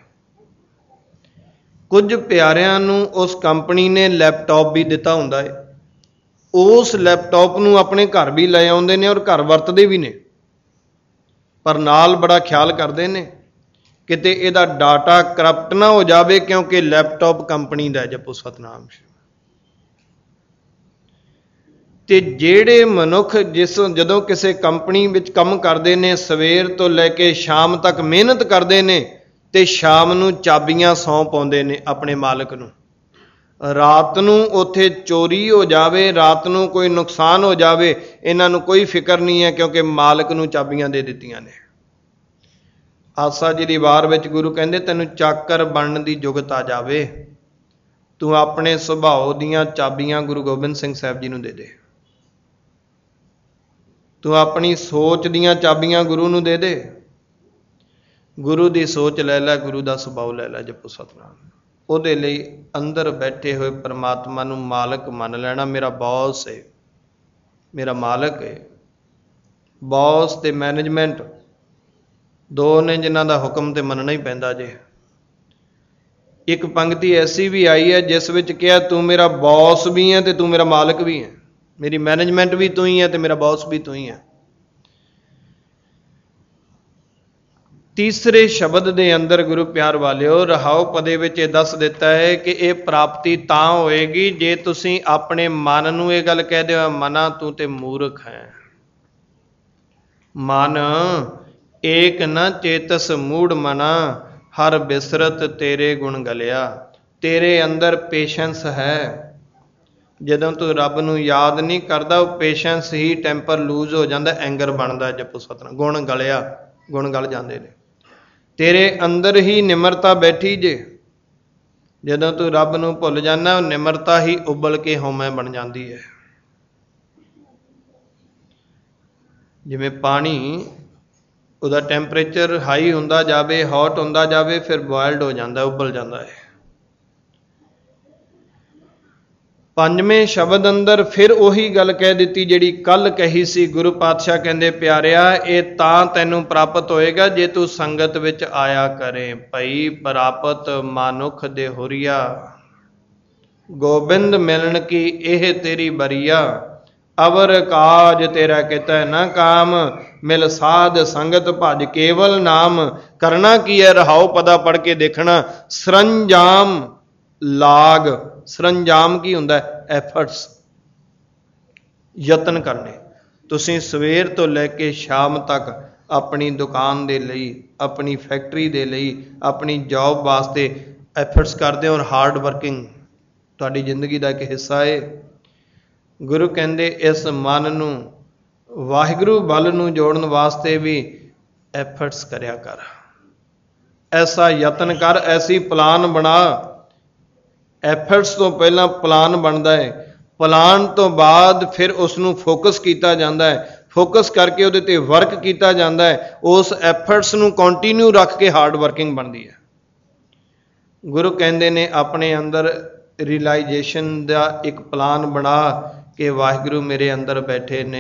ਕੁਝ ਪਿਆਰਿਆਂ ਨੂੰ ਉਸ ਕੰਪਨੀ ਨੇ ਲੈਪਟਾਪ ਵੀ ਦਿੱਤਾ ਹੁੰਦਾ ਹੈ। ਉਸ ਲੈਪਟਾਪ ਨੂੰ ਆਪਣੇ ਘਰ ਵੀ ਲੈ ਆਉਂਦੇ ਨੇ ਔਰ ਘਰ ਵਰਤਦੇ ਵੀ ਨੇ, ਪਰ ਨਾਲ ਬੜਾ ਖਿਆਲ ਕਰਦੇ ਨੇ ਕਿਤੇ ਇਹਦਾ ਡਾਟਾ ਕਰਪਟ ਨਾ ਹੋ ਜਾਵੇ, ਕਿਉਂਕਿ ਲੈਪਟਾਪ ਕੰਪਨੀ ਦਾ। ਜਪੋ ਸਤਿਨਾਮ। ਤੇ ਜਿਹੜੇ ਮਨੁੱਖ ਜਦੋਂ ਕਿਸੇ ਕੰਪਨੀ ਵਿੱਚ ਕੰਮ ਕਰਦੇ ਨੇ, ਸਵੇਰ ਤੋਂ ਲੈ ਕੇ ਸ਼ਾਮ ਤੱਕ ਮਿਹਨਤ ਕਰਦੇ ਨੇ ਤੇ ਸ਼ਾਮ ਨੂੰ ਚਾਬੀਆਂ ਸੌਂਪ ਆਉਂਦੇ ਨੇ ਆਪਣੇ ਮਾਲਕ ਨੂੰ। ਰਾਤ ਨੂੰ ਉੱਥੇ ਚੋਰੀ ਹੋ ਜਾਵੇ, ਰਾਤ ਨੂੰ ਕੋਈ ਨੁਕਸਾਨ ਹੋ ਜਾਵੇ, ਇਹਨਾਂ ਨੂੰ ਕੋਈ ਫਿਕਰ ਨਹੀਂ ਹੈ, ਕਿਉਂਕਿ ਮਾਲਕ ਨੂੰ ਚਾਬੀਆਂ ਦੇ ਦਿੱਤੀਆਂ ਨੇ। ਆਸਾ ਜੀ ਦੀ ਵਾਰ ਵਿੱਚ ਗੁਰੂ ਕਹਿੰਦੇ ਤੈਨੂੰ ਚਾਕਰ ਬਣਨ ਦੀ ਜੁਗਤ ਆ ਜਾਵੇ, ਤੂੰ ਆਪਣੇ ਸੁਭਾਅ ਦੀਆਂ ਚਾਬੀਆਂ ਗੁਰੂ ਗੋਬਿੰਦ ਸਿੰਘ ਸਾਹਿਬ ਜੀ ਨੂੰ ਦੇ ਦੇ। ਤੂੰ ਆਪਣੀ ਸੋਚ ਦੀਆਂ ਚਾਬੀਆਂ ਗੁਰੂ ਨੂੰ ਦੇ ਦੇ। ਗੁਰੂ ਦੀ ਸੋਚ ਲੈ ਲੈ, ਗੁਰੂ ਦਾ ਸੁਭਾਅ ਲੈ ਲੈ। ਜਪੋ ਸਤਿਨਾਮ। ਉਹਦੇ ਲਈ ਅੰਦਰ ਬੈਠੇ ਹੋਏ ਪਰਮਾਤਮਾ ਨੂੰ ਮਾਲਕ ਮੰਨ ਲੈਣਾ। ਮੇਰਾ ਬੌਸ ਹੈ, ਮੇਰਾ ਮਾਲਕ ਹੈ। ਬੌਸ ਤੇ ਮੈਨੇਜਮੈਂਟ ਦੋ ਨੇ ਜਿਨ੍ਹਾਂ ਦਾ ਹੁਕਮ ਤੇ ਮੰਨਣਾ ਹੀ ਪੈਂਦਾ ਜੇ। ਇੱਕ ਪੰਕਤੀ ਐਸੀ ਵੀ ਆਈ ਹੈ ਜਿਸ ਵਿੱਚ ਕਿਹਾ ਤੂੰ ਮੇਰਾ ਬੌਸ ਵੀ ਹੈ ਤੇ ਤੂੰ ਮੇਰਾ ਮਾਲਕ ਵੀ ਹੈ। ਮੇਰੀ ਮੈਨੇਜਮੈਂਟ ਵੀ ਤੂੰ ਹੀ ਹੈ ਤੇ ਮੇਰਾ ਬੌਸ ਵੀ ਤੂੰ ਹੀ ਹੈ। ਤੀਸਰੇ ਸ਼ਬਦ ਦੇ ਅੰਦਰ ਗੁਰੂ ਪਿਆਰ ਵਾਲਿਓ ਰਹਾਉ ਪਦੇ ਵਿੱਚ ਇਹ ਦੱਸ ਦਿੱਤਾ ਹੈ ਕਿ ਇਹ ਪ੍ਰਾਪਤੀ ਤਾਂ ਹੋਏਗੀ ਜੇ ਤੁਸੀਂ ਆਪਣੇ ਮਨ ਨੂੰ ਇਹ ਗੱਲ ਕਹਿ ਦਿਓ, ਮਨਾ ਤੂੰ ਤੇ ਮੂਰਖ ਹੈ। ਮਨ ਏਕ ਨ ਚੇਤਸ ਮੂੜ ਮਨਾ ਹਰ ਬਿਸਰਤ ਤੇਰੇ ਗੁਣ ਗਲਿਆ। ਤੇਰੇ ਅੰਦਰ ਪੇਸ਼ੈਂਸ ਹੈ। ਜਦੋਂ ਤੂੰ ਰੱਬ ਨੂੰ ਯਾਦ ਨਹੀਂ ਕਰਦਾ, ਉਹ ਪੇਸ਼ੈਂਸ ਹੀ ਟੈਂਪਰ ਲੂਜ਼ ਹੋ ਜਾਂਦਾ, ਐਂਗਰ ਬਣਦਾ। ਜਪੋ ਸਤਿਨਾਮ। ਗੁਣ ਗਲਿਆ, ਗੁਣ ਗਲ ਜਾਂਦੇ ਨੇ। ਤੇਰੇ ਅੰਦਰ ਹੀ ਨਿਮਰਤਾ ਬੈਠੀ ਜੇ। ਜਦੋਂ ਤੂੰ ਰੱਬ ਨੂੰ ਭੁੱਲ ਜਾਂਦਾ, ਉਹ ਨਿਮਰਤਾ ਹੀ ਉਬਲ ਕੇ ਹਉਮੈ ਬਣ ਜਾਂਦੀ ਹੈ। ਜਿਵੇਂ ਪਾਣੀ, ਉਹਦਾ ਟੈਂਪਰੇਚਰ ਹਾਈ ਹੁੰਦਾ ਜਾਵੇ, ਹੌਟ ਹੁੰਦਾ ਜਾਵੇ, ਫਿਰ ਬੋਇਲਡ ਹੋ ਜਾਂਦਾ, ਉਬਲ ਜਾਂਦਾ ਹੈ। ਪੰਜਵੇਂ ਸ਼ਬਦ ਅੰਦਰ ਫਿਰ ਉਹੀ ਗੱਲ ਕਹਿ ਦਿੱਤੀ ਜਿਹੜੀ ਕੱਲ ਕਹੀ ਸੀ। ਗੁਰੂ ਪਾਤਸ਼ਾਹ ਕਹਿੰਦੇ ਪਿਆਰਿਆ, ਇਹ ਤਾਂ ਤੈਨੂੰ ਪ੍ਰਾਪਤ ਹੋਏਗਾ ਜੇ ਤੂੰ ਸੰਗਤ ਵਿੱਚ ਆਇਆ ਕਰੇ। ਭਈ ਪ੍ਰਾਪਤ ਮਾਨੁਖ ਦੇ ਹੁਰੀਆ, ਗੋਬਿੰਦ ਮਿਲਣ ਕੀ ਇਹ ਤੇਰੀ ਬਰੀਆ। ਅਵਰ ਕਾਜ ਤੇਰਾ ਕਿਤੈ ਨਾ ਕਾਮ, ਮਿਲ ਸਾਧ ਸੰਗਤ ਭਜ ਕੇਵਲ ਨਾਮ। ਕਰਨਾ ਕੀ ਹੈ? ਰਹਾਉ ਪਦਾ ਪੜ੍ਹ ਕੇ ਦੇਖਣਾ। ਸਰੰਜਾਮ ਲਾਗ। ਸਰੰਜਾਮ ਕੀ ਹੁੰਦਾ? ਐਫਰਟਸ, ਯਤਨ ਕਰਨੇ। ਤੁਸੀਂ ਸਵੇਰ ਤੋਂ ਲੈ ਕੇ ਸ਼ਾਮ ਤੱਕ ਆਪਣੀ ਦੁਕਾਨ ਦੇ ਲਈ, ਆਪਣੀ ਫੈਕਟਰੀ ਦੇ ਲਈ, ਆਪਣੀ ਜੌਬ ਵਾਸਤੇ ਐਫਰਟਸ ਕਰਦੇ ਹੋ ਔਰ ਹਾਰਡ ਵਰਕਿੰਗ ਤੁਹਾਡੀ ਜ਼ਿੰਦਗੀ ਦਾ ਇੱਕ ਹਿੱਸਾ ਹੈ। ਗੁਰੂ ਕਹਿੰਦੇ ਇਸ ਮਨ ਨੂੰ ਵਾਹਿਗੁਰੂ ਵੱਲ ਨੂੰ ਜੋੜਨ ਵਾਸਤੇ ਵੀ ਐਫਰਟਸ ਕਰਿਆ ਕਰ। ਐਸਾ ਯਤਨ ਕਰ, ਐਸੀ ਪਲਾਨ ਬਣਾ। ਐਫਰਟਸ ਤੋਂ ਪਹਿਲਾਂ ਪਲਾਨ ਬਣਦਾ ਹੈ। ਪਲਾਨ ਤੋਂ ਬਾਅਦ ਫਿਰ ਉਸ ਨੂੰ ਫੋਕਸ ਕੀਤਾ ਜਾਂਦਾ ਹੈ, ਫੋਕਸ ਕਰਕੇ ਉਹਦੇ ਤੇ ਵਰਕ ਕੀਤਾ ਜਾਂਦਾ ਹੈ, ਉਸ ਐਫਰਟਸ ਨੂੰ ਕੰਟੀਨਿਊ ਰੱਖ ਕੇ ਹਾਰਡ ਵਰਕਿੰਗ ਬਣਦੀ ਹੈ। ਗੁਰੂ ਕਹਿੰਦੇ ਨੇ ਆਪਣੇ ਅੰਦਰ ਰਿਅਲਾਈਜੇਸ਼ਨ ਦਾ ਇੱਕ ਪਲਾਨ ਬਣਾ ਕਿ ਵਾਹਿਗੁਰੂ ਮੇਰੇ ਅੰਦਰ ਬੈਠੇ ਨੇ।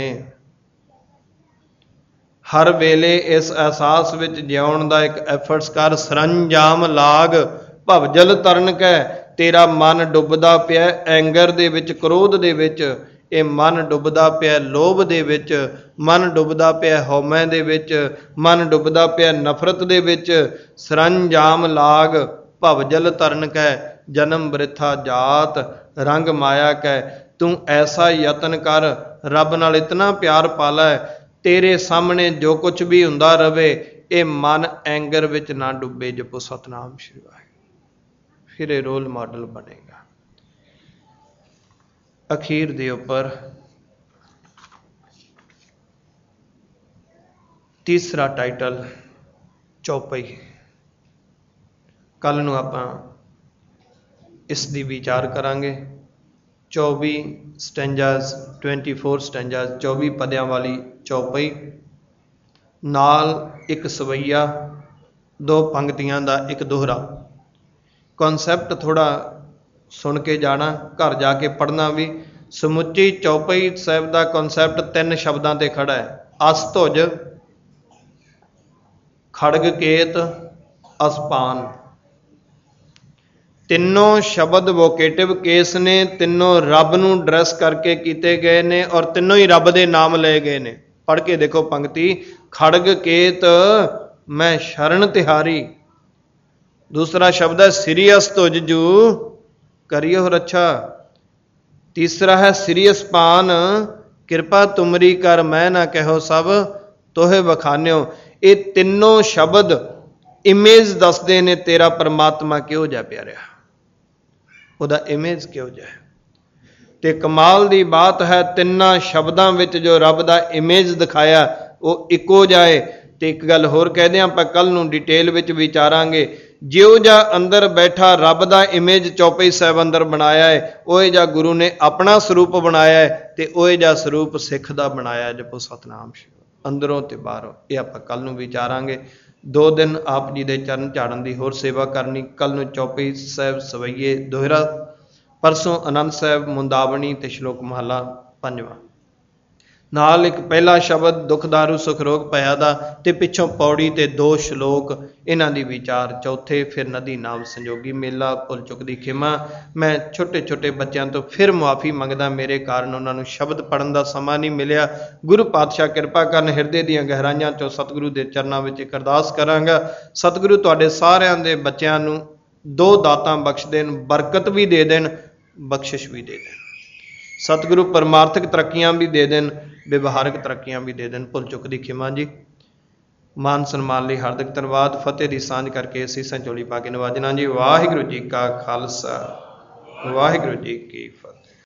ਹਰ ਵੇਲੇ ਇਸ ਅਹਿਸਾਸ ਵਿੱਚ ਜਿਉਣ ਦਾ ਇੱਕ ਐਫਰਟਸ ਕਰ। ਸਰੰਜਾਮ ਲਾਗ ਭਵਜਲ ਤਰਨ ਕੈ, ਤੇਰਾ ਮਨ ਡੁੱਬਦਾ ਪਿਆ ਐਂਗਰ ਦੇ ਵਿੱਚ, ਕ੍ਰੋਧ ਦੇ ਵਿੱਚ, ਇਹ ਮਨ ਡੁੱਬਦਾ ਪਿਆ ਲੋਭ ਦੇ ਵਿੱਚ, ਮਨ ਡੁੱਬਦਾ ਪਿਆ ਹਉਮੈ ਦੇ ਵਿੱਚ, ਮਨ ਡੁੱਬਦਾ ਪਿਆ ਨਫ਼ਰਤ ਦੇ ਵਿੱਚ। ਸਰੰਜਾਮ ਲਾਗ ਭਵਜਲ ਤਰਨ ਕੈ, ਜਨਮ ਬ੍ਰਿਥਾ ਜਾਤ ਰੰਗ ਮਾਇਆ ਕੈ। ਤੂੰ ਐਸਾ ਯਤਨ ਕਰ, ਰੱਬ ਨਾਲ ਇਤਨਾ ਪਿਆਰ ਪਾ ਲੈ, ਤੇਰੇ ਸਾਹਮਣੇ ਜੋ ਕੁਝ ਵੀ ਹੁੰਦਾ ਰਵੇ, ਇਹ ਮਨ ਐਂਗਰ ਵਿੱਚ ਨਾ ਡੁੱਬੇ। ਜਪੋ ਸਤਨਾਮ ਸ਼੍ਰੀ ਵਾਹਿਗੁਰੂ। ਫਿਰ ਇਹ ਰੋਲ ਮਾਡਲ ਬਣੇਗਾ। ਅਖੀਰ ਦੇ ਉੱਪਰ ਤੀਸਰਾ ਟਾਈਟਲ ਚੌਪਈ। ਕੱਲ ਨੂੰ ਆਪਾਂ ਇਸ ਦੀ ਵਿਚਾਰ ਕਰਾਂਗੇ। 24 ਸਟੈਂਜਾਸ 24 ਸਟੈਂਜਾਸ 24 ਪਦਿਆਂ ਵਾਲੀ ਚੌਪਈ, ਨਾਲ ਇੱਕ ਸਵਈਆ, 2 ਪੰਕਤੀਆਂ ਦਾ ਇੱਕ ਦੋਹਰਾ। ਕਨਸੈਪਟ ਥੋੜਾ ਸੁਣ ਕੇ ਜਾਣਾ, ਘਰ ਜਾ ਕੇ ਪੜ੍ਹਨਾ ਵੀ। ਸਮੁੱਚੀ ਚੌਪਈ ਸਾਹਿਬ ਦਾ ਕਨਸੈਪਟ 3 ਸ਼ਬਦਾਂ ਤੇ ਖੜਾ ਹੈ। ਅਸਤੁਜ, ਖੜਗ ਕੇਤ, ਅਸਪਾਨ। ਤਿੰਨੋਂ ਸ਼ਬਦ ਵੋਕੇਟਿਵ ਕੇਸ ਨੇ, ਤਿੰਨੋਂ ਰੱਬ ਨੂੰ ਡਰੈਸ ਕਰਕੇ ਕੀਤੇ ਗਏ ਨੇ ਔਰ ਤਿੰਨੋਂ ਹੀ ਰੱਬ ਦੇ ਨਾਮ ਲਏ ਗਏ ਨੇ। ਪੜ੍ਹ ਕੇ ਦੇਖੋ ਪੰਕਤੀ। ਖੜਗ ਕੇਤ ਮੈਂ ਸ਼ਰਨ ਤਿਹਾਰੀ। ਦੂਸਰਾ ਸ਼ਬਦ ਹੈ ਸ੍ਰੀ ਅਸਤੁਜ ਜੂ ਕਰਿਓ ਰੱਛਾ। ਤੀਸਰਾ ਹੈ ਸ੍ਰੀ ਅਸਪਾਨ ਕਿਰਪਾ ਤੁਮਰੀ ਕਰ ਮੈਂ ਨਾ ਕਹਿਓ ਸਭ ਤੋਹੇ ਵਖਾਨਿਓ। ਇਹ ਤਿੰਨੋਂ ਸ਼ਬਦ ਇਮੇਜ ਦੱਸਦੇ ਨੇ ਤੇਰਾ ਪਰਮਾਤਮਾ ਕਿਹੋ ਜਿਹਾ ਪਿਆਰਿਆ, ਉਹਦਾ ਇਮੇਜ ਕਿਹੋ ਜਿਹਾ ਹੈ। ਤੇ ਕਮਾਲ ਦੀ ਬਾਤ ਹੈ, ਤਿੰਨਾਂ ਸ਼ਬਦਾਂ ਵਿੱਚ ਜੋ ਰੱਬ ਦਾ ਇਮੇਜ ਦਿਖਾਇਆ ਉਹ ਇੱਕੋ ਜਿਹਾ ਹੈ। ਤੇ ਇੱਕ ਗੱਲ ਹੋਰ ਕਹਦੇ ਆਪਾਂ ਕੱਲ ਨੂੰ ਡਿਟੇਲ ਵਿੱਚ ਵਿਚਾਰਾਂਗੇ। ਜਿਉ ਜਿਹਾ ਅੰਦਰ ਬੈਠਾ ਰੱਬ ਦਾ ਇਮੇਜ ਚੌਪਈ ਸਾਹਿਬ ਅੰਦਰ ਬਣਾਇਆ ਹੈ, ਉਹ ਜਿਹਾ ਗੁਰੂ ਨੇ ਆਪਣਾ ਸਰੂਪ ਬਣਾਇਆ ਹੈ ਤੇ ਉਹ ਜਿਹਾ ਸਰੂਪ ਸਿੱਖ ਦਾ ਬਣਾਇਆ। ਜਪੋ ਸਤਨਾਮ ਸ਼੍ਰੀ ਅੰਦਰੋਂ ਤੇ ਬਾਹਰੋਂ। ਇਹ ਆਪਾਂ ਕੱਲ ਨੂੰ ਵਿਚਾਰਾਂਗੇ। 2 ਦਿਨ ਆਪ ਜੀ ਦੇ ਚਰਨ ਝਾੜਨ ਦੀ ਹੋਰ ਸੇਵਾ ਕਰਨੀ। ਕੱਲ ਨੂੰ ਚੌਪਈ ਸਾਹਿਬ ਸਵਈਏ ਦੋਹਰਾ, ਪਰਸੋਂ ਆਨੰਦ ਸਾਹਿਬ ਮੁੰਦਾਵਣੀ ਤੇ ਸ਼ਲੋਕ ਮਹਲਾ 5ਵਾਂ। ਨਾਲ ਇੱਕ ਪਹਿਲਾ ਸ਼ਬਦ ਦੁੱਖ ਦਾਰੂ ਸੁਖ ਰੋਗ ਭਇਆ ਦਾ, ਤੇ ਪਿੱਛੋਂ ਪੌੜੀ ਤੇ 2 ਸ਼ਲੋਕ ਇਹਨਾਂ ਦੀ ਵਿਚਾਰ। ਚੌਥੇ ਫਿਰ ਨਦੀ ਨਾਮ ਸੰਜੋਗੀ। ਮੇਲਾ ਭੁੱਲ ਚੁੱਕ ਦੀ ਖਿਮਾ। ਮੈਂ ਛੋਟੇ ਛੋਟੇ ਬੱਚਿਆਂ ਤੋਂ ਫਿਰ ਮੁਆਫੀ ਮੰਗਦਾ, ਮੇਰੇ ਕਾਰਨ ਉਹਨਾਂ ਨੂੰ ਸ਼ਬਦ ਪੜ੍ਹਨ ਦਾ ਸਮਾਂ ਨਹੀਂ ਮਿਲਿਆ। ਗੁਰੂ ਪਾਤਸ਼ਾਹ ਕਿਰਪਾ ਕਰਨ। ਹਿਰਦੇ ਦੀਆਂ ਗਹਿਰਾਈਆਂ ਚੋਂ ਸਤਿਗੁਰੂ ਦੇ ਚਰਨਾਂ ਵਿੱਚ ਇੱਕ ਅਰਦਾਸ ਕਰਾਂਗਾ। ਸਤਿਗੁਰੂ ਤੁਹਾਡੇ ਸਾਰਿਆਂ ਦੇ ਬੱਚਿਆਂ ਨੂੰ 2 ਦਾਤਾਂ ਬਖਸ਼ ਦੇਣ, ਬਰਕਤ ਵੀ ਦੇ ਦੇਣ, ਬਖਸ਼ਿਸ਼ ਵੀ ਦੇ ਦੇਣ। ਸਤਿਗੁਰੂ ਪਰਮਾਰਥਕ ਤਰੱਕੀਆਂ ਵੀ ਦੇ ਦੇਣ, ਵਿਵਹਾਰਕ ਤਰੱਕੀਆਂ ਵੀ ਦੇ ਦੇਣ। ਭੁੱਲ ਚੁੱਕ ਦੀ ਖਿਮਾ ਜੀ। ਮਾਨ ਸਨਮਾਨ ਲਈ ਹਾਰਦਿਕ ਧੰਨਵਾਦ। ਫਤਿਹ ਦੀ ਸਾਂਝ ਕਰਕੇ ਸੀਸਾਂ ਝੋਲੀ ਪਾ ਕੇ ਨਵਾਜਣਾ ਜੀ। ਵਾਹਿਗੁਰੂ ਜੀ ਕਾ ਖਾਲਸਾ, ਵਾਹਿਗੁਰੂ ਜੀ ਕੀ ਫਤਿਹ।